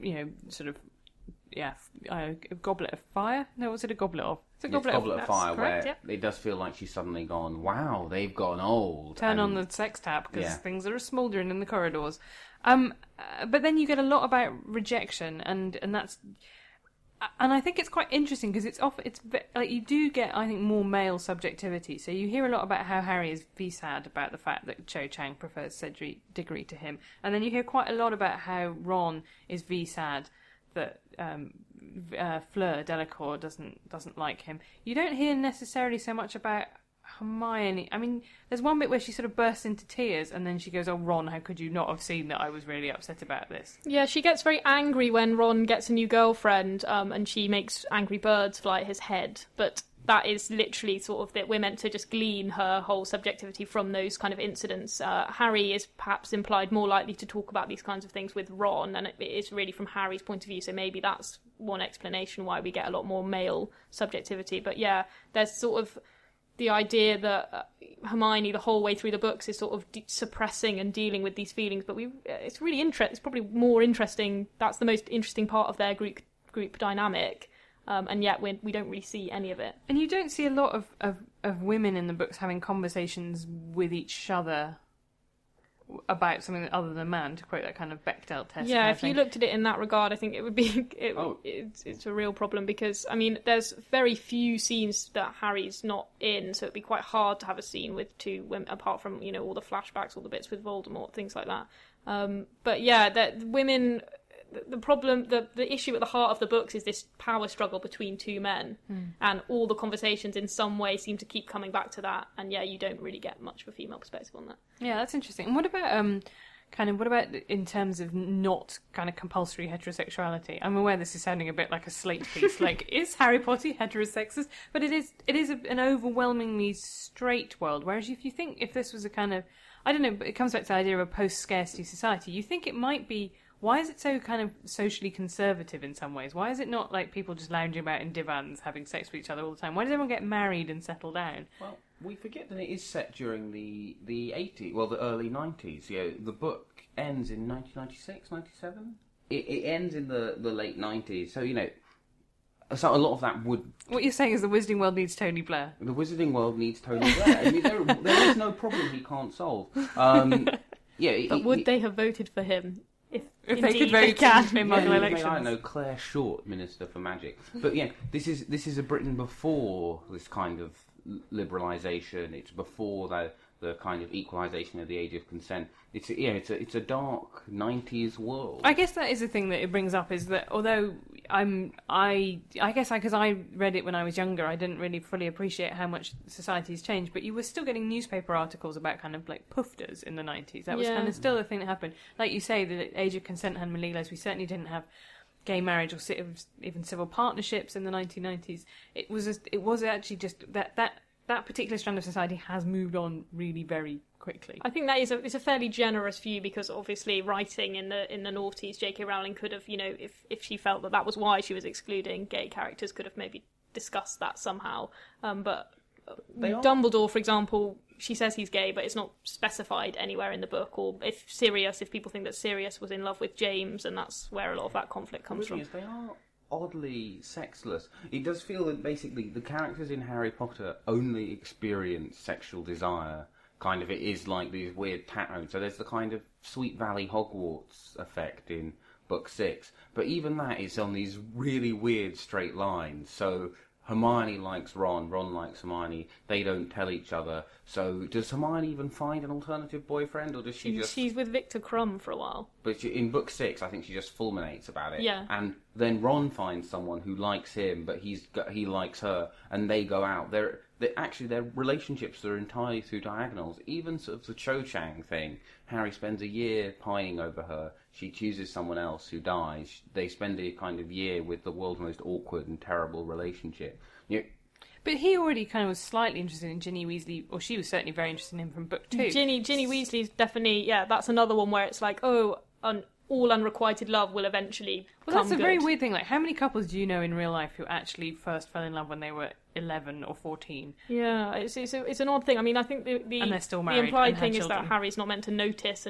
Goblet of Fire. No, what's it a goblet of? It's a Goblet of Fire, correct, where it does feel like she's suddenly gone, wow, they've gone old. Turn on the sex tap, because things are smouldering in the corridors. But then you get a lot about rejection, and that's... And I think it's quite interesting, because you do get, I think, more male subjectivity. So you hear a lot about how Harry is sad about the fact that Cho Chang prefers Cedric Diggory to him, and then you hear quite a lot about how Ron is sad that Fleur Delacour doesn't like him. You don't hear necessarily so much about Hermione. I mean, there's one bit where she sort of bursts into tears, and then she goes, "Oh, Ron, how could you not have seen that I was really upset about this?" Yeah, she gets very angry when Ron gets a new girlfriend, and she makes angry birds fly at his head. But that is literally sort of that we're meant to just glean her whole subjectivity from those kind of incidents. Harry is perhaps implied more likely to talk about these kinds of things with Ron, and it is really from Harry's point of view, so maybe that's one explanation why we get a lot more male subjectivity. But yeah, there's sort of the idea that Hermione the whole way through the books is sort of suppressing and dealing with these feelings, but it's really it's probably more interesting. That's the most interesting part of their group dynamic. And yet we don't really see any of it. And you don't see a lot of women in the books having conversations with each other about something other than man, to quote that kind of Bechdel test. Yeah, if you looked at it in that regard, I think it would be it's a real problem, because I mean there's very few scenes that Harry's not in, so it'd be quite hard to have a scene with two women, apart from all the flashbacks, all the bits with Voldemort, things like that. But yeah, that women. The problem, the issue at the heart of the books is this power struggle between two men, and all the conversations in some way seem to keep coming back to that. And yeah, you don't really get much of a female perspective on that. Yeah, that's interesting. And what about in terms of not kind of compulsory heterosexuality? I'm aware this is sounding a bit like a Slate piece. Like, is Harry Potter heterosexist? But it is an overwhelmingly straight world. Whereas if this was a kind of, I don't know, but it comes back to the idea of a post-scarcity society. You think it might be why is it so kind of socially conservative in some ways? Why is it not like people just lounging about in divans having sex with each other all the time? Why does everyone get married and settle down? Well, we forget that it is set during the 80s, well, the early 90s. The book ends in 1996, 97? It ends in the late 90s, so, so a lot of that would... What you're saying is the Wizarding World needs Tony Blair. The Wizarding World needs Tony Blair. I mean, there is no problem he can't solve. But would they have voted for him if they could vote cat in Muggle elections? I don't know, Claire Short, Minister for Magic. But this is a Britain before this kind of liberalisation. It's before the kind of equalisation of the age of consent. It's a dark 90s world. I guess that is the thing that it brings up, is that although I guess because I read it when I was younger, I didn't really fully appreciate how much society's changed, but you were still getting newspaper articles about kind of like poofters in the 90s. That was kind of still a thing that happened. Like you say, the age of consent hadn't been legalised. We certainly didn't have gay marriage or even civil partnerships in the 1990s. It was actually just that particular strand of society has moved on really very quickly. I think that is a fairly generous view, because obviously writing in the noughties, J.K. Rowling could have, if she felt that was why she was excluding gay characters, could have maybe discussed that somehow. But Dumbledore, for example, she says he's gay, but it's not specified anywhere in the book. Or if people think that Sirius was in love with James, and that's where a lot of that conflict comes from. They are oddly sexless. It does feel that basically the characters in Harry Potter only experience sexual desire. Kind of, it is like these weird patterns. So there's the kind of Sweet Valley Hogwarts effect in Book 6, but even that is on these really weird straight lines. So Hermione likes Ron, Ron likes Hermione, they don't tell each other. So does Hermione even find an alternative boyfriend, or does she just... She's with Victor Crumb for a while. But in Book 6, I think she just fulminates about it. Yeah. And then Ron finds someone who likes him, but he likes her, and they go out. Actually, their relationships are entirely through diagonals. Even sort of the Cho Chang thing, Harry spends a year pining over her. She chooses someone else who dies. They spend a kind of year with the world's most awkward and terrible relationship. But he already kind of was slightly interested in Ginny Weasley, or she was certainly very interested in him from Book 2. Ginny Weasley's definitely, that's another one where it's like, all unrequited love will eventually come that's a good. very weird thing. Like, how many couples do you know in real life who actually first fell in love when they were 11 or 14? Yeah, it's an odd thing. I mean, I think and they're still married. The implied thing is children. that Harry's not meant to notice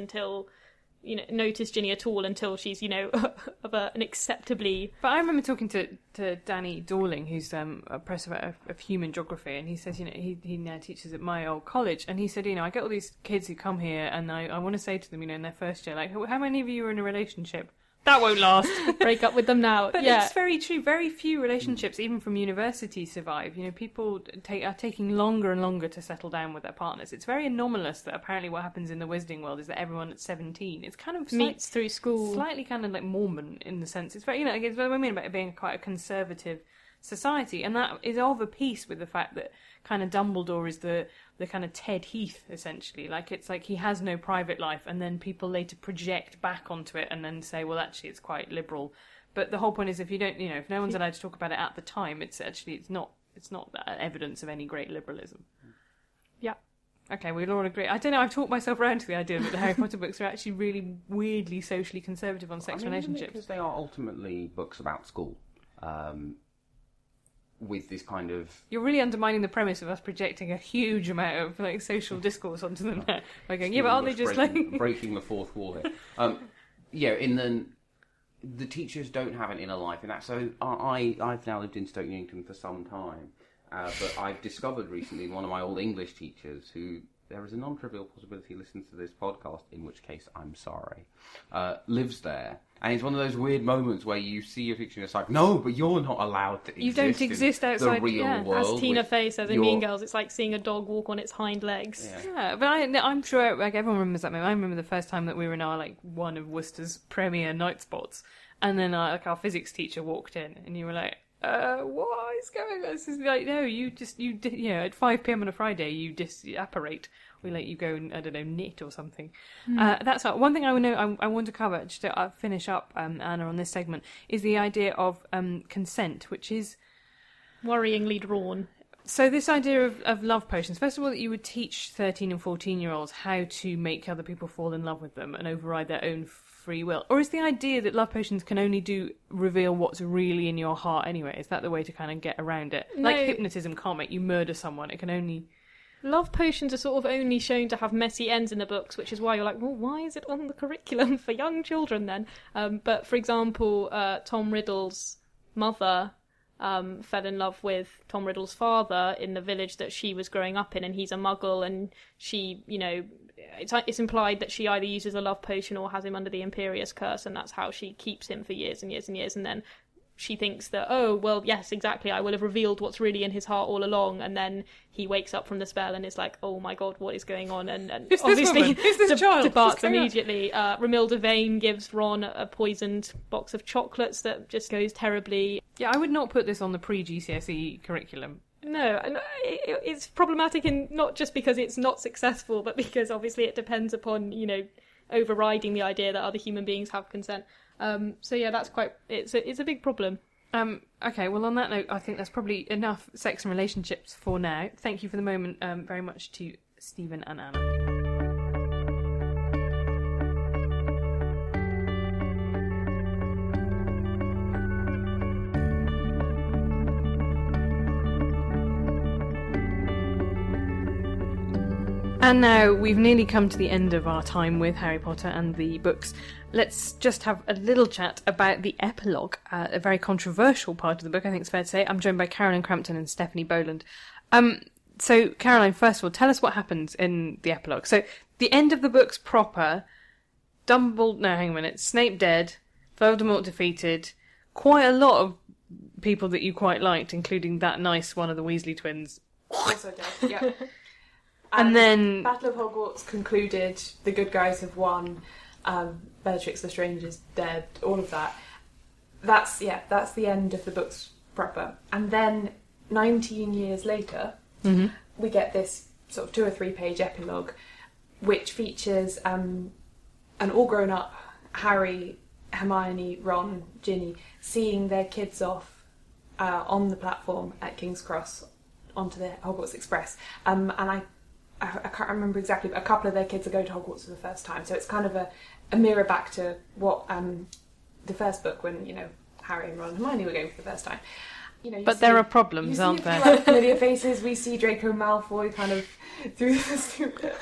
Ginny at all until she's, of an acceptably... But I remember talking to Danny Dorling, who's a professor of human geography, and he says, he now teaches at my old college, and he said, I get all these kids who come here, and I want to say to them, in their first year, like, how many of you are in a relationship? That won't last. Break up with them now. But it's very true. Very few relationships, even from university, survive. People are taking longer and longer to settle down with their partners. It's very anomalous that apparently what happens in the Wizarding World is that everyone at 17, it's kind of meets through school. Slightly kind of like Mormon in the sense. It's very, it's what I mean about it being quite a conservative society, and that is of a piece with the fact that kind of Dumbledore is the kind of Ted Heath, essentially. Like, it's like he has no private life, and then people later project back onto it and then say, well, actually, it's quite liberal. But the whole point is, if you don't, if no one's allowed to talk about it at the time, it's not evidence of any great liberalism. Yeah. Okay, we'll all agree. I don't know, I've talked myself around to the idea that the Harry Potter books are actually really weirdly socially conservative on sex relationships. Because they are ultimately books about school. With this kind of... You're really undermining the premise of us projecting a huge amount of social discourse onto them now. By going, but aren't they just breaking the fourth wall here. The teachers don't have an inner life in that. So I've now lived in Stoke Newington for some time, but I've discovered recently one of my old English teachers, who there is a non-trivial possibility listens to this podcast, in which case I'm sorry, lives there. And it's one of those weird moments where you see your teacher and it's like, no, but you're not allowed to exist. You don't exist outside the real world. As Tina Fey says in Mean Girls, it's like seeing a dog walk on its hind legs. Yeah, but I'm sure everyone remembers that moment. I remember the first time that we were in our one of Worcester's premier night spots, and then our physics teacher walked in, and you were like, what is going on? This is like, no, at 5 p.m. on a Friday, you disapparate. We let you go and, I don't know, knit or something. That's one thing I want to cover, just to finish up, Anna, on this segment, is the idea of consent, which is... worryingly drawn. So this idea of love potions, first of all, that you would teach 13 and 14-year-olds how to make other people fall in love with them and override their own free will? Or is the idea that love potions can only reveal what's really in your heart anyway? Is that the way to kind of get around it? No. Like hypnotism can't make you murder someone. It can only... Love potions are sort of only shown to have messy ends in the books, which is why you're like, well, why is it on the curriculum for young children then? But for example, Tom Riddle's mother fell in love with Tom Riddle's father in the village that she was growing up in, and he's a muggle, and she, it's implied that she either uses a love potion or has him under the Imperious Curse, and that's how she keeps him for years and years and years, and then she thinks that, oh, well, yes, exactly, I will have revealed what's really in his heart all along, and then he wakes up from the spell and is like, oh my god, what is going on? And obviously departs immediately. Romilda Vane gives Ron a poisoned box of chocolates that just goes terribly. Yeah, I would not put this on the pre-GCSE curriculum. No, and it's problematic, in not just because it's not successful, but because obviously it depends upon, overriding the idea that other human beings have consent. So yeah, that's it's a big problem. Okay, well on that note, I think that's probably enough sex and relationships for now. Thank you for the moment very much to Stephen and Anna. And now we've nearly come to the end of our time with Harry Potter and the books. Let's just have a little chat about the epilogue, a very controversial part of the book, I think it's fair to say. I'm joined by Caroline Crampton and Stephanie Boland. So, Caroline, first of all, tell us what happens in the epilogue. So, the end of the book's proper, Snape dead, Voldemort defeated, quite a lot of people that you quite liked, including that nice one of the Weasley twins. Also dead, yeah. And then Battle of Hogwarts concluded, the good guys have won, Bellatrix Lestrange is dead, all of that. That's the end of the book's proper. And then 19 years later, we get this sort of 2 or 3 page epilogue, which features an all grown up Harry, Hermione, Ron, Ginny seeing their kids off on the platform at King's Cross onto the Hogwarts Express. And I can't remember exactly, but a couple of their kids are going to Hogwarts for the first time. So it's kind of a mirror back to what the first book, when Harry and Ron and Hermione were going for the first time. But there are problems, aren't there? Like familiar faces. We see Draco Malfoy kind of through this.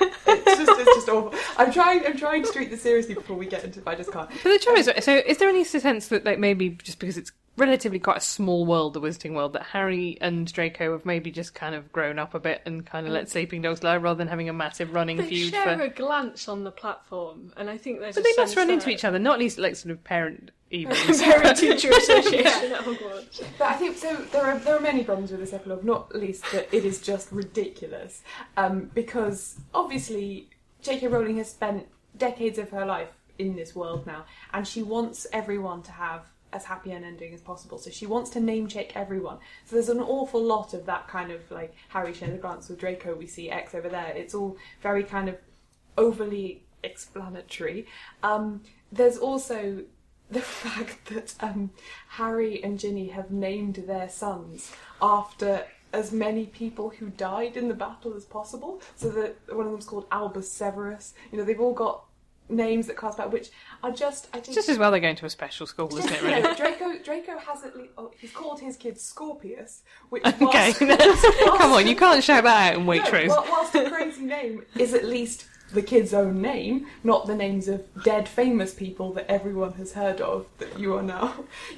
It's just awful. I'm trying to treat this seriously before we get into it, but I just can't. But the trouble is, so is there any sense that, like, maybe just because it's relatively quite a small world, the Wizarding World, that Harry and Draco have maybe just kind of grown up a bit and kind of let sleeping dogs lie, rather than having a massive running feud? They share a glance on the platform, and I think there's. But they must run into each other, not least like sort of parent evils. Parent-teacher association at Hogwarts. But I think so. There are many problems with this epilogue, not least that it is just ridiculous, because obviously J.K. Rowling has spent decades of her life in this world now, and she wants everyone to have as happy an ending as possible. So she wants to name check everyone. So there's an awful lot of that kind of, like, Harry shares a glance with Draco, we see X over there. It's all very kind of overly explanatory. There's also the fact that Harry and Ginny have named their sons after as many people who died in the battle as possible. So that one of them's called Albus Severus. They've all got names that cast back, which are just, I think, just as well they're going to a special school, isn't it? Really? Draco has at least. he's called his kid Scorpius, which okay, come on, you can't shout that out in Waitrose. Whilst a crazy name is at least the kid's own name, not the names of dead famous people that everyone has heard of that you are now,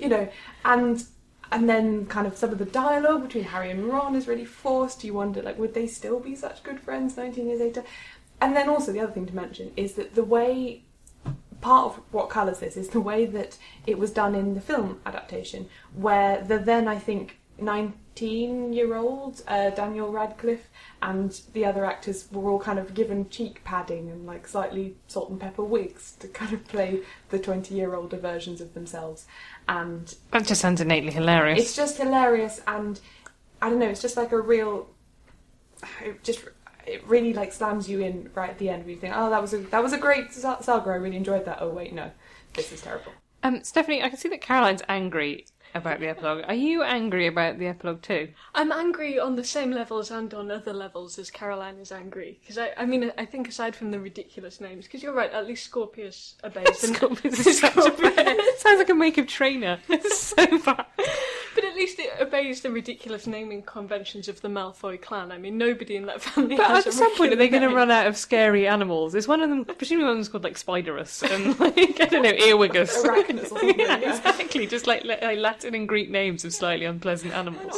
and then kind of some of the dialogue between Harry and Ron is really forced. You wonder, like, would they still be such good friends 19 years later? And then also the other thing to mention is that the way, part of what colours this is the way that it was done in the film adaptation, where the then, I think, 19-year-old Daniel Radcliffe and the other actors were all kind of given cheek padding and like slightly salt and pepper wigs to kind of play the 20-year-older versions of themselves. And that just sounds innately hilarious. It's just hilarious, and I don't know, it's just like a real... It really like slams you in right at the end where you think, oh, that was a great saga, I really enjoyed that. Oh wait, no, this is terrible. Stephanie, I can see that Caroline's angry. about the epilogue. Are you angry about the epilogue too? I'm angry on the same levels and on other levels as Caroline is angry. Because I think aside from the ridiculous names, because you're right, at least Scorpius obeys. Scorpius is such a sounds like a make-up trainer. It's so bad. But at least it obeys the ridiculous naming conventions of the Malfoy clan. I mean, nobody in that family But has at a some point, are they going to name. run out of scary animals? Is one of them, presumably one of them's called like Spiderus and like, I don't know, Earwigus. Arachnus or something. Yeah, exactly. Just like Latin and Greek names of slightly unpleasant animals.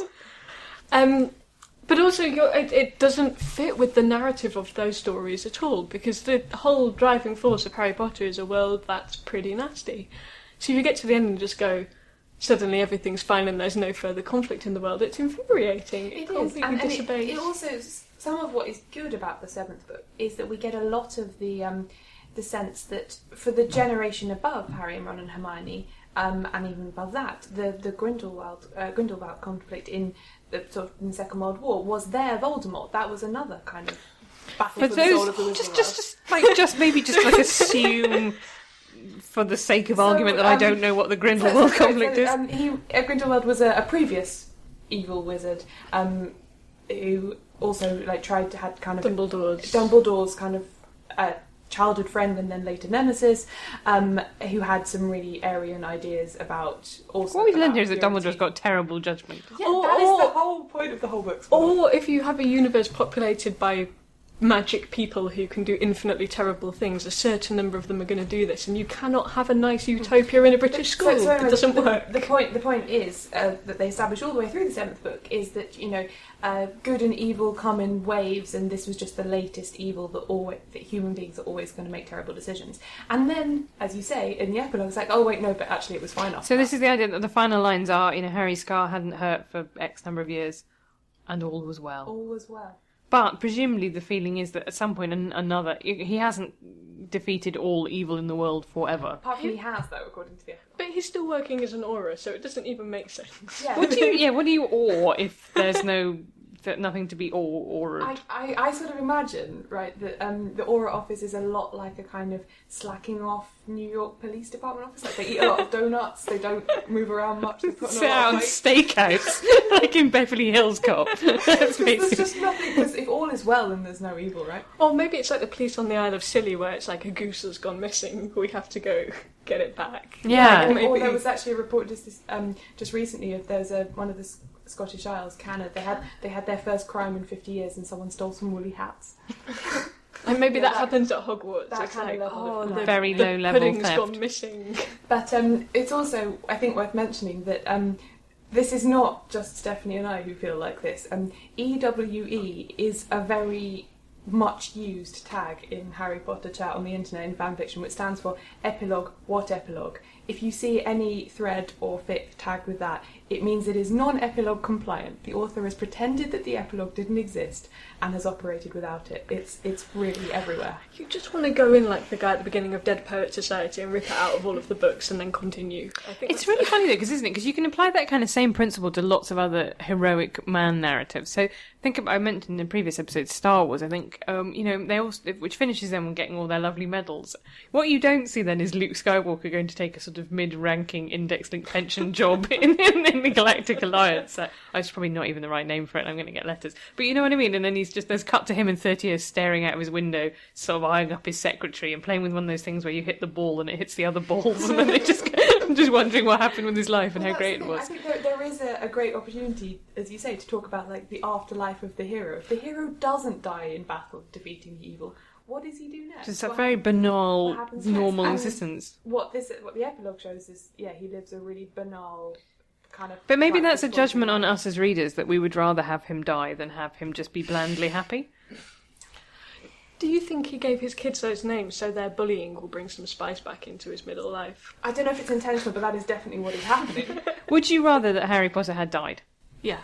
But also, it doesn't fit with the narrative of those stories at all, because the whole driving force of Harry Potter is a world that's pretty nasty. So if you get to the end and just go, suddenly everything's fine and there's no further conflict in the world, it's infuriating. It is, completely and disobeys. it also, some of what is good about the seventh book is that we get a lot of the sense that for the above Harry and Ron and Hermione, and even above that, the Grindelwald conflict in the Second World War was their Voldemort. That was another kind of battle for the soul of the Wizarding World. just maybe assume, for the sake of argument, that I don't know what the Grindelwald conflict is. Grindelwald was a previous evil wizard who also had kind of Dumbledore's kind of childhood friend and then later nemesis, who had some really Aryan ideas about. Also, what we've learned here is that Dumbledore's got terrible judgment. Yeah, that is the whole point of the whole book. Or if you have a universe populated by magic people who can do infinitely terrible things, a certain number of them are going to do this, and you cannot have a nice utopia in a British school. It doesn't work. The point is that they establish all the way through the seventh book is that good and evil come in waves, and this was just the latest evil that human beings are always going to make terrible decisions. And then, as you say, in the epilogue, it's like, oh wait, no, but actually it was fine after So that. this is the idea that the final lines are, Harry's scar hadn't hurt for X number of years, and all was well. All was well. But presumably the feeling is that at some point he hasn't defeated all evil in the world forever. Apart from he has, though, according to the epilogue. But he's still working as an aura, so it doesn't even make sense. Yeah. What do you awe if there's nothing to be awed? I sort of imagine, right, that the Aura office is a lot like a kind of slacking off New York Police Department office. Like, they eat a lot of donuts, they don't move around much, they put on Sit a lot out of on weight. stakeouts, like in Beverly Hills Cop. That's There's just nothing, because if all is well, then there's no evil, right? Or maybe it's like the police on the Isle of Scilly, where it's like a goose has gone missing, we have to go get it back. Yeah. Or there was actually a report just recently of there's one of the Scottish Isles, Canada. They had their first crime in 50 years, and someone stole some woolly hats. And maybe that happens at Hogwarts. That It's kind like, of level of the very the low level pudding's theft. gone missing. But it's also, I think, worth mentioning that this is not just Stephanie and I who feel like this. EWE is a very much used tag in Harry Potter chat on the internet in fanfiction, which stands for epilogue. What epilogue? If you see any thread or fic tagged with that, it means it is non-epilogue compliant. The author has pretended that the epilogue didn't exist and has operated without it. It's really everywhere. You just want to go in like the guy at the beginning of Dead Poet Society and rip it out of all of the books and then continue. I think It's really funny though, isn't it? Because you can apply that kind of same principle to lots of other heroic man narratives. So think about, I mentioned in previous episodes, Star Wars. I think they all, which finishes them getting all their lovely medals. What you don't see then is Luke Skywalker going to take a sort of mid-ranking index-linked pension job in the Galactic Alliance. It's probably not even the right name for it. I'm going to get letters, but you know what I mean. And then there's cut to him in 30 years staring out of his window, sort of eyeing up his secretary and playing with one of those things where you hit the ball and it hits the other balls, and then I'm just wondering what happened with his life and how great it was. I think there is a great opportunity, as you say, to talk about like the afterlife of the hero. If the hero doesn't die in battle defeating the evil, what does he do next? Just a very banal, normal existence. What the epilogue shows is, he lives a really banal kind of. But maybe that's a practical judgment on life. us as readers, that we would rather have him die than have him just be blandly happy. Do you think he gave his kids those names so their bullying will bring some spice back into his middle life? I don't know if it's intentional, but that is definitely what is happening. Would you rather that Harry Potter had died? Yeah.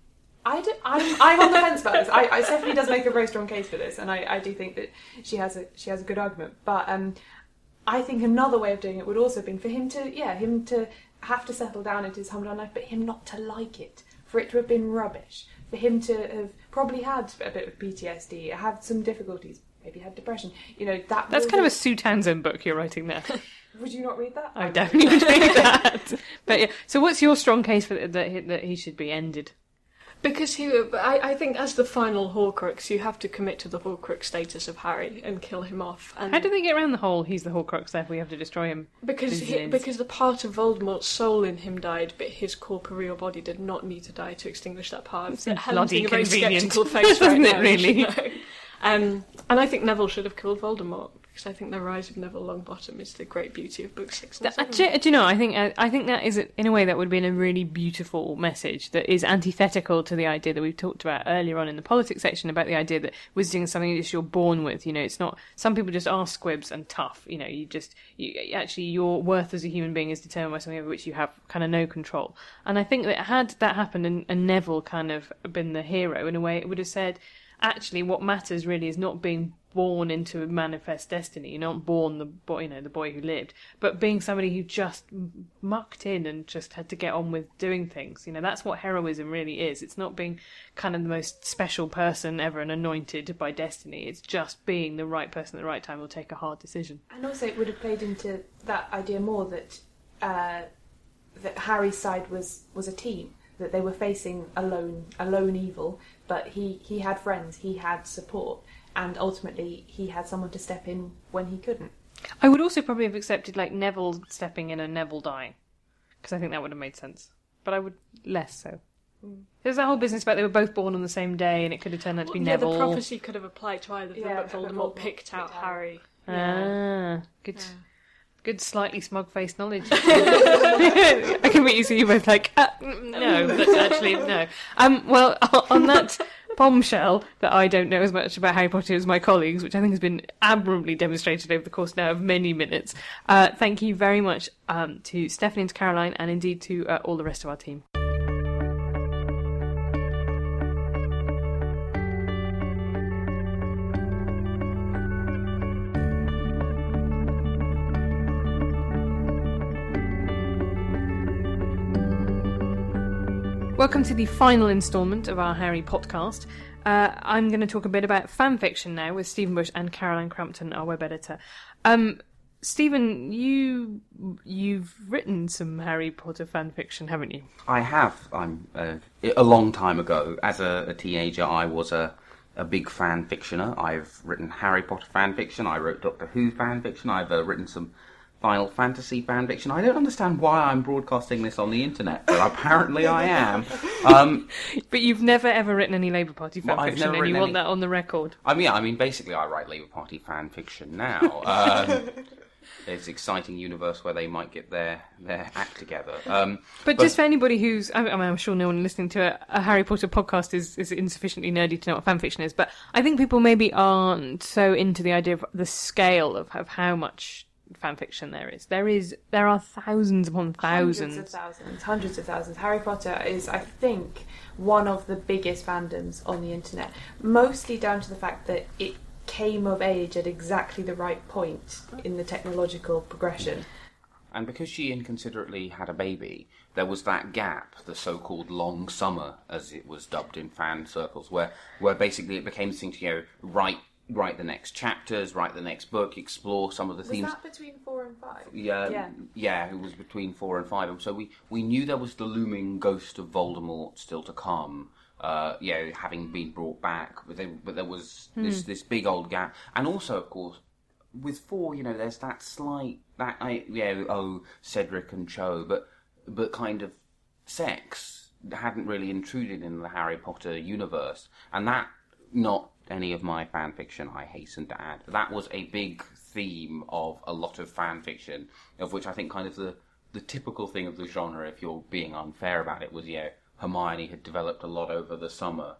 I'm on the fence about this. Stephanie does make a very strong case for this, and I do think that she has a good argument. But I think another way of doing it would also have been for him to have to settle down into his humdrum life, but him not to like it, for it to have been rubbish, for him to have probably had a bit of PTSD, have some difficulties, maybe had depression. That's kind of a Sue Townsend book you're writing there. Would you not read that? I definitely would read that. But yeah, so what's your strong case for that he should be ended? Because I think as the final Horcrux, you have to commit to the Horcrux status of Harry and kill him off. And how do they get around the whole he's the Horcrux, therefore we have to destroy him? Because the part of Voldemort's soul in him died, but his corporeal body did not need to die to extinguish that part. It's bloody a very convenient. sceptical face right Isn't now, it really? you know? And I think Neville should have killed Voldemort, because I think the rise of Neville Longbottom is the great beauty of Book 6 and 7. Do you know, I think that is, in a way, that would have been a really beautiful message that is antithetical to the idea that we've talked about earlier on in the politics section about the idea that wizarding is something that you're born with. It's not, some people just are squibs and tough. Actually, your worth as a human being is determined by something over which you have kind of no control. And I think that had that happened and Neville kind of been the hero, in a way, it would have said, actually, what matters really is not being born into a manifest destiny. You're not born the boy who lived, but being somebody who just mucked in and just had to get on with doing things. That's what heroism really is. It's not being kind of the most special person ever and anointed by destiny. It's just being the right person at the right time will take a hard decision. And also, it would have played into that idea more that that Harry's side was a team. That they were facing a lone evil, but he had friends, he had support, and ultimately he had someone to step in when he couldn't. I would also probably have accepted Neville stepping in and Neville dying, because I think that would have made sense. But I would less so. There's that whole business about they were both born on the same day, and it could have turned out to be Neville. The prophecy could have applied to either of them, but Voldemort picked out Harry. Good. Yeah. Good, slightly smug-faced knowledge. I can make you see you both no, that's actually no. Well, on that bombshell that I don't know as much about Harry Potter as my colleagues, which I think has been admirably demonstrated over the course now of many minutes, thank you very much to Stephanie and to Caroline, and indeed to all the rest of our team. Welcome to the final instalment of our Harry podcast. I'm going to talk a bit about fan fiction now with Stephen Bush and Caroline Crampton, our web editor. Stephen, you've written some Harry Potter fan fiction, haven't you? I have. A long time ago, as a teenager, I was a big fan fictioner. I've written Harry Potter fan fiction. I wrote Doctor Who fan fiction. I've written some Final Fantasy fan fiction. I don't understand why I'm broadcasting this on the internet, but apparently I am. But you've never ever written any Labour Party fan fiction, and you want that on the record. Basically I write Labour Party fan fiction now. There's an exciting universe where they might get their act together. But just for anybody who's... I'm sure no one listening to a Harry Potter podcast is insufficiently nerdy to know what fan fiction is, but I think people maybe aren't so into the idea of the scale of how much fan fiction there are thousands upon thousands. Hundreds of thousands. Harry Potter is, I think, one of the biggest fandoms on the internet, mostly down to the fact that it came of age at exactly the right point in the technological progression. And because she inconsiderately had a baby, there was that gap, the so-called long summer, as it was dubbed in fan circles, where basically it became something to, write the next chapters, write the next book, explore some of the themes. Was that between 4 and 5? Yeah, it was between 4 and 5. And so we knew there was the looming ghost of Voldemort still to come, having been brought back. But there was this big old gap. And also, of course, with 4, there's that slight, Cedric and Cho, but kind of sex hadn't really intruded in the Harry Potter universe. And that, not any of my fan fiction, I hasten to add. That was a big theme of a lot of fan fiction, of which I think kind of the typical thing of the genre, if you're being unfair about it, was, Hermione had developed a lot over the summer.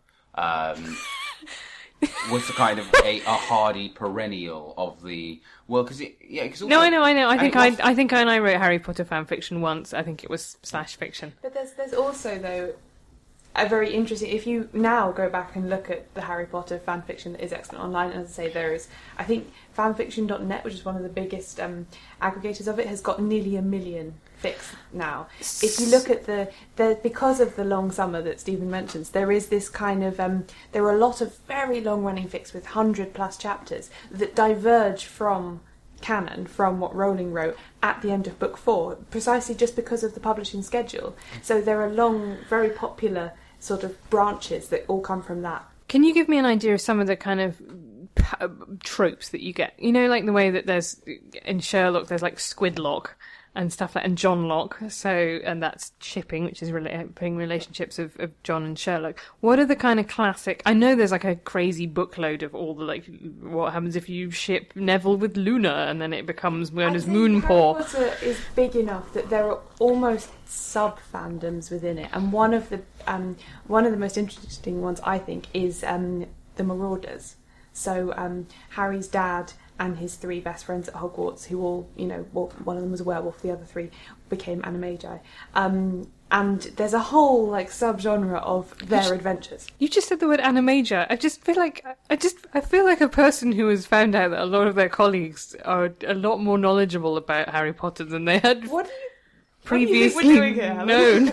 Was the kind of a hardy perennial of the... Well, because No, I know. I think I wrote Harry Potter fan fiction once. I think it was / fiction. But there's also, though... a very interesting. If you now go back and look at the Harry Potter fan fiction that is excellent online, and as I say, there is, I think fanfiction.net, which is one of the biggest aggregators of it, has got nearly 1 million fics now. If you look at the because of the long summer that Stephen mentions, there is this kind of there are a lot of very long running fics with 100+ chapters that diverge from canon, from what Rowling wrote at the end of book 4, precisely just because of the publishing schedule. So there are long, very popular sort of branches that all come from that. Can you give me an idea of some of the kind of tropes that you get? You know, like the way that there's in Sherlock, there's like Squidlock and stuff like, and John Locke. So, and that's shipping, which is putting relationships of John and Sherlock. What are the kind of classic? I know there's like a crazy bookload of all the like, what happens if you ship Neville with Luna, and then it becomes known as Moonpaw. Harry Potter is big enough that there are almost sub fandoms within it, and one of the most interesting ones, I think, is the Marauders. So Harry's dad and his 3 best friends at Hogwarts, who all, one of them was a werewolf, the other 3 became animagi. And there's a whole like subgenre of their adventures. You just said the word animagia. I just feel like I feel like a person who has found out that a lot of their colleagues are a lot more knowledgeable about Harry Potter than they had. What previously known.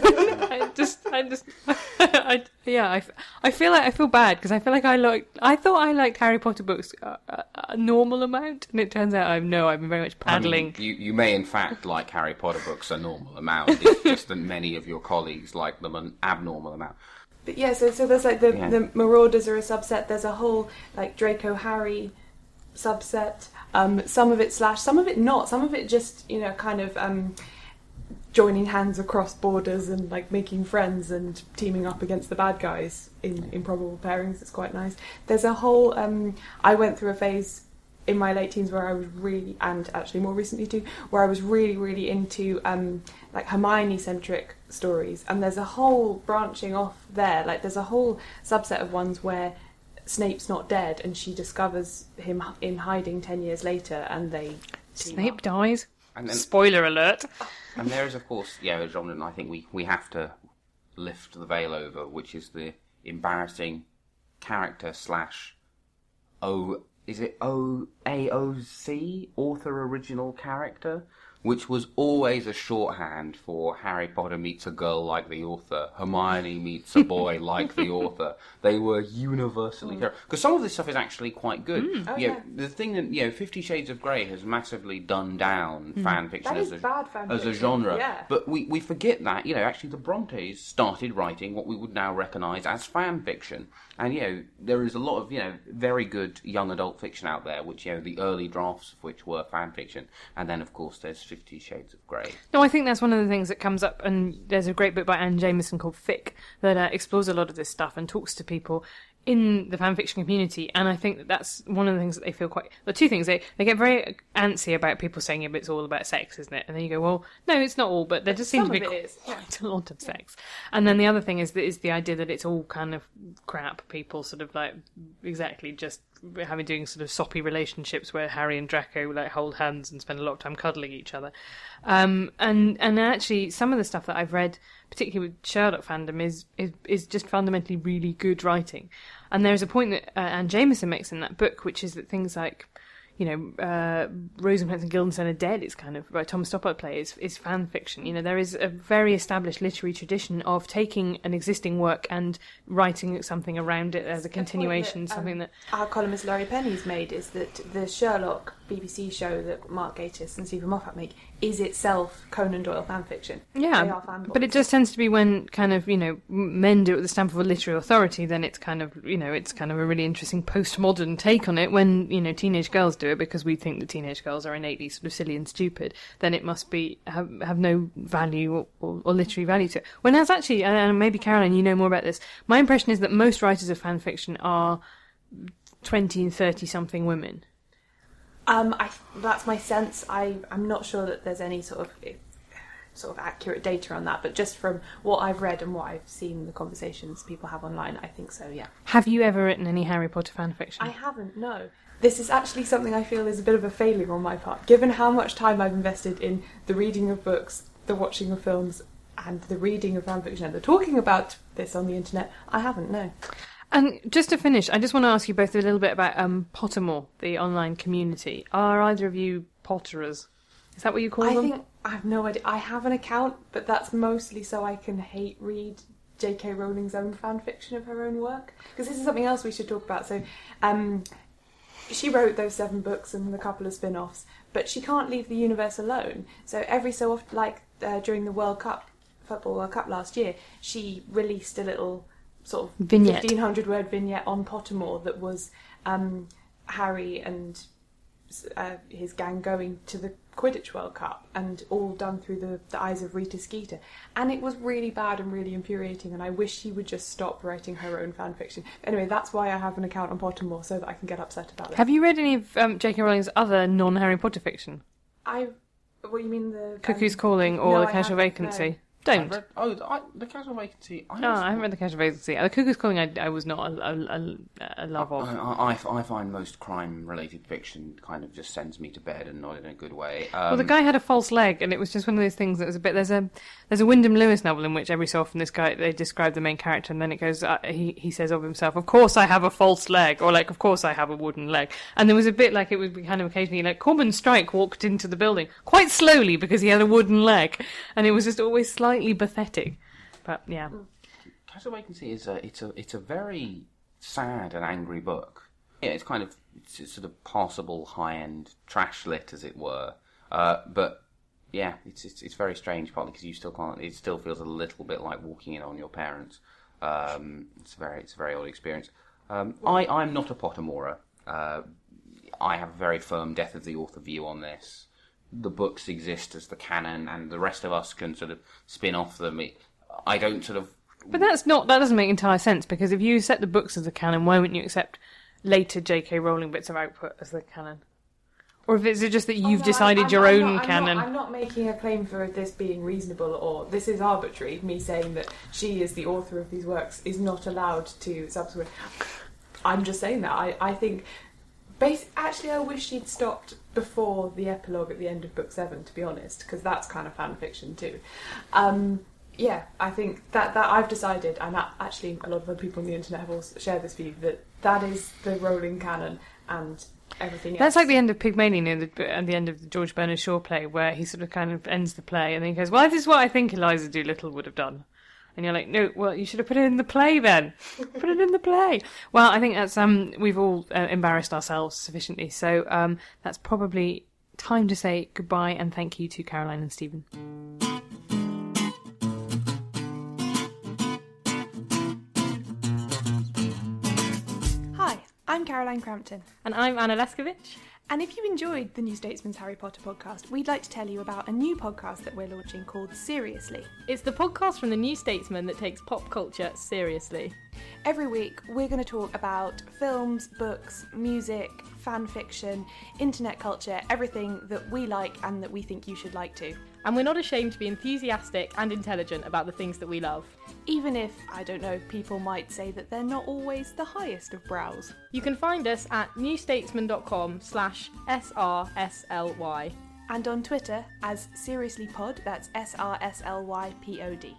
I feel bad because I feel like I thought I liked Harry Potter books a normal amount, and it turns out I've been very much paddling. I mean, you may in fact like Harry Potter books a normal amount. It's just that many of your colleagues like them an abnormal amount. But yeah, so there's like the Marauders are a subset. There's a whole like Draco Harry subset. Some of it slash, some of it not. Some of it just kind of joining hands across borders and like making friends and teaming up against the bad guys in improbable pairings. It's quite nice. There's a whole I went through a phase in my late teens where I was really, and actually more recently too, where I was really into like Hermione centric stories, and there's a whole branching off there. Like there's a whole subset of ones where Snape's not dead and she discovers him in hiding 10 years later, and they Snape dies. And then, spoiler alert. And there is, of course, a genre that I think we have to lift the veil over, which is the embarrassing character slash AOC, author original character, which was always a shorthand for Harry Potter meets a girl like the author, Hermione meets a boy like the author. They were universally terrible. Because some of this stuff is actually quite good. The thing that, 50 Shades of Grey has massively done down fan fiction as a genre. Yeah. But we forget that, actually the Brontes started writing what we would now recognise as fan fiction. And, there is a lot of, very good young adult fiction out there, which, the early drafts of which were fan fiction. And then, of course, there's 50 Shades of Grey. No, I think that's one of the things that comes up, and there's a great book by Anne Jameson called Fic that explores a lot of this stuff and talks to people in the fanfiction community, and I think that that's one of the things that they feel quite... The two things, they get very antsy about people saying, but it's all about sex, isn't it? And then you go, well, no, it's not all, but there just seems to be quite a lot of sex. And then the other thing is the idea that it's all kind of crap, people sort of like, exactly, just doing sort of soppy relationships where Harry and Draco like hold hands and spend a lot of time cuddling each other. And actually, some of the stuff that I've read, particularly with Sherlock fandom, is just fundamentally really good writing. And there's a point that Anne Jameson makes in that book, which is that things like, Rosencrantz and Guildenstern Are Dead is kind of, by Tom Stoppard play, is fan fiction. There is a very established literary tradition of taking an existing work and writing something around it as a continuation, something that... Our columnist Laurie Penny's made is that the Sherlock BBC show that Mark Gatiss and Stephen Moffat make is itself Conan Doyle fan fiction. Yeah, they are fanboys. But it just tends to be when kind of, men do it with the stamp of a literary authority, then it's kind of, it's kind of a really interesting postmodern take on it. When, teenage girls do it because we think that teenage girls are innately sort of silly and stupid, then it must be have no value or literary value to it. When that's actually, and maybe Caroline, you know more about this, my impression is that most writers of fan fiction are 20 and 30 something women. That's my sense. I'm not sure that there's any sort of accurate data on that, but just from what I've read and what I've seen, the conversations people have online, I think so, yeah. Have you ever written any Harry Potter fan fiction? I haven't, no. This is actually something I feel is a bit of a failure on my part, given how much time I've invested in the reading of books, the watching of films, and the reading of fan fiction and the talking about this on the internet, I haven't, no. And just to finish, I just want to ask you both a little bit about Pottermore, the online community. Are either of you Potterers? Is that what you call them? I have no idea. I have an account, but that's mostly so I can hate read J.K. Rowling's own fan fiction of her own work. Because this is something else we should talk about. So, she wrote those 7 books and a couple of spin-offs, but she can't leave the universe alone. So every so often, like during the Football World Cup last year, she released a little sort of vignette. 1,500-word vignette on Pottermore that was Harry and his gang going to the Quidditch World Cup, and all done through the eyes of Rita Skeeter. And it was really bad and really infuriating, and I wish she would just stop writing her own fan fiction. Anyway, that's why I have an account on Pottermore, so that I can get upset about it. Have you read any of J.K. Rowling's other non-Harry Potter fiction? What, you mean the... Cuckoo's Calling or no, The Casual Vacancy? No. Don't. The Casual Vacancy. I haven't read The Casual Vacancy. The Cuckoo's Calling I was not a love of. I find most crime-related fiction kind of just sends me to bed, and not in a good way. Well, the guy had a false leg, and it was just one of those things that was a bit... There's a Wyndham Lewis novel in which every so often this guy, they describe the main character, and then it goes, he says of himself, of course I have a false leg, or like, of course I have a wooden leg. And there was a bit like, it would be kind of occasionally like, Cormoran Strike walked into the building quite slowly because he had a wooden leg, and it was just always slightly pathetic. But yeah, Casual Vacancy is it's a very sad and angry book. Yeah, it's kind of it's sort of passable high-end trash lit, as it were. But yeah, it's very strange, partly because you still can't. It still feels a little bit like walking in on your parents. It's a very odd experience. I'm not a Pottermorer. I have a very firm death of the author view on this. The books exist as the canon, and the rest of us can sort of spin off them. I don't sort of... But that doesn't make entire sense, because if you accept the books as the canon, why wouldn't you accept later J.K. Rowling bits of output as the canon? Or if it's just that you've decided your own canon? I'm not making a claim for this being reasonable, or this is arbitrary, me saying that she, as the author of these works, is not allowed to subsequent... I'm just saying that. I think... Actually, I wish she'd stopped before the epilogue at the end of book 7, to be honest, because that's kind of fan fiction too. Yeah, I think that I've decided, and actually a lot of other people on the internet have also shared this view, that is the Rowling canon, and everything else. That's like the end of Pygmalion at the end of the George Bernard Shaw play, where he sort of kind of ends the play, and then he goes, well, this is what I think Eliza Doolittle would have done. And you're like, no, well, you should have put it in the play then. Put it in the play. Well, I think that's we've all embarrassed ourselves sufficiently, so that's probably time to say goodbye and thank you to Caroline and Stephen. Hi, I'm Caroline Crampton. And I'm Anna Leskovich. And if you enjoyed the New Statesman's Harry Potter podcast, we'd like to tell you about a new podcast that we're launching called Seriously. It's the podcast from the New Statesman that takes pop culture seriously. Every week, we're going to talk about films, books, music, fan fiction, internet culture, everything that we like and that we think you should like too. And we're not ashamed to be enthusiastic and intelligent about the things that we love. Even if, I don't know, people might say that they're not always the highest of brows. You can find us at newstatesman.com/SRSLY. And on Twitter as SeriouslyPod, that's SRSLYPOD.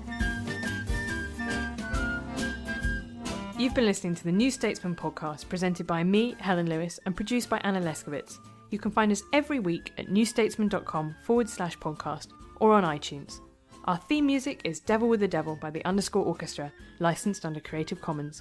You've been listening to the New Statesman podcast, presented by me, Helen Lewis, and produced by Anna Leskovitz. You can find us every week at newstatesman.com/podcast or on iTunes. Our theme music is Devil with the Devil by the _ Orchestra, licensed under Creative Commons.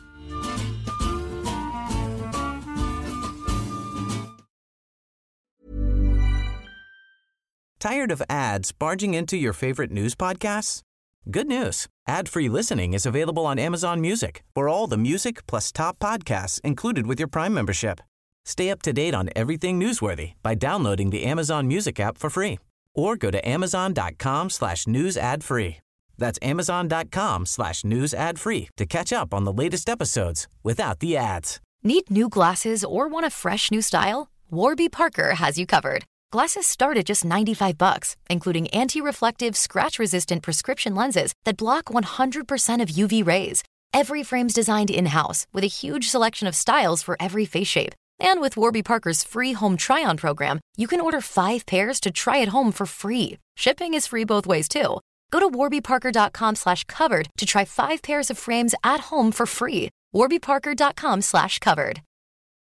Tired of ads barging into your favorite news podcasts? Good news. Ad-free listening is available on Amazon Music for all the music plus top podcasts included with your Prime membership. Stay up to date on everything newsworthy by downloading the Amazon Music app for free. Or go to amazon.com/news ad free. That's amazon.com/news ad free to catch up on the latest episodes without the ads. Need new glasses or want a fresh new style? Warby Parker has you covered. Glasses start at just $95, including anti-reflective, scratch-resistant prescription lenses that block 100% of UV rays. Every frame's designed in-house with a huge selection of styles for every face shape. And with Warby Parker's free home try-on program, you can order 5 pairs to try at home for free. Shipping is free both ways, too. Go to warbyparker.com/covered to try 5 pairs of frames at home for free. warbyparker.com/covered.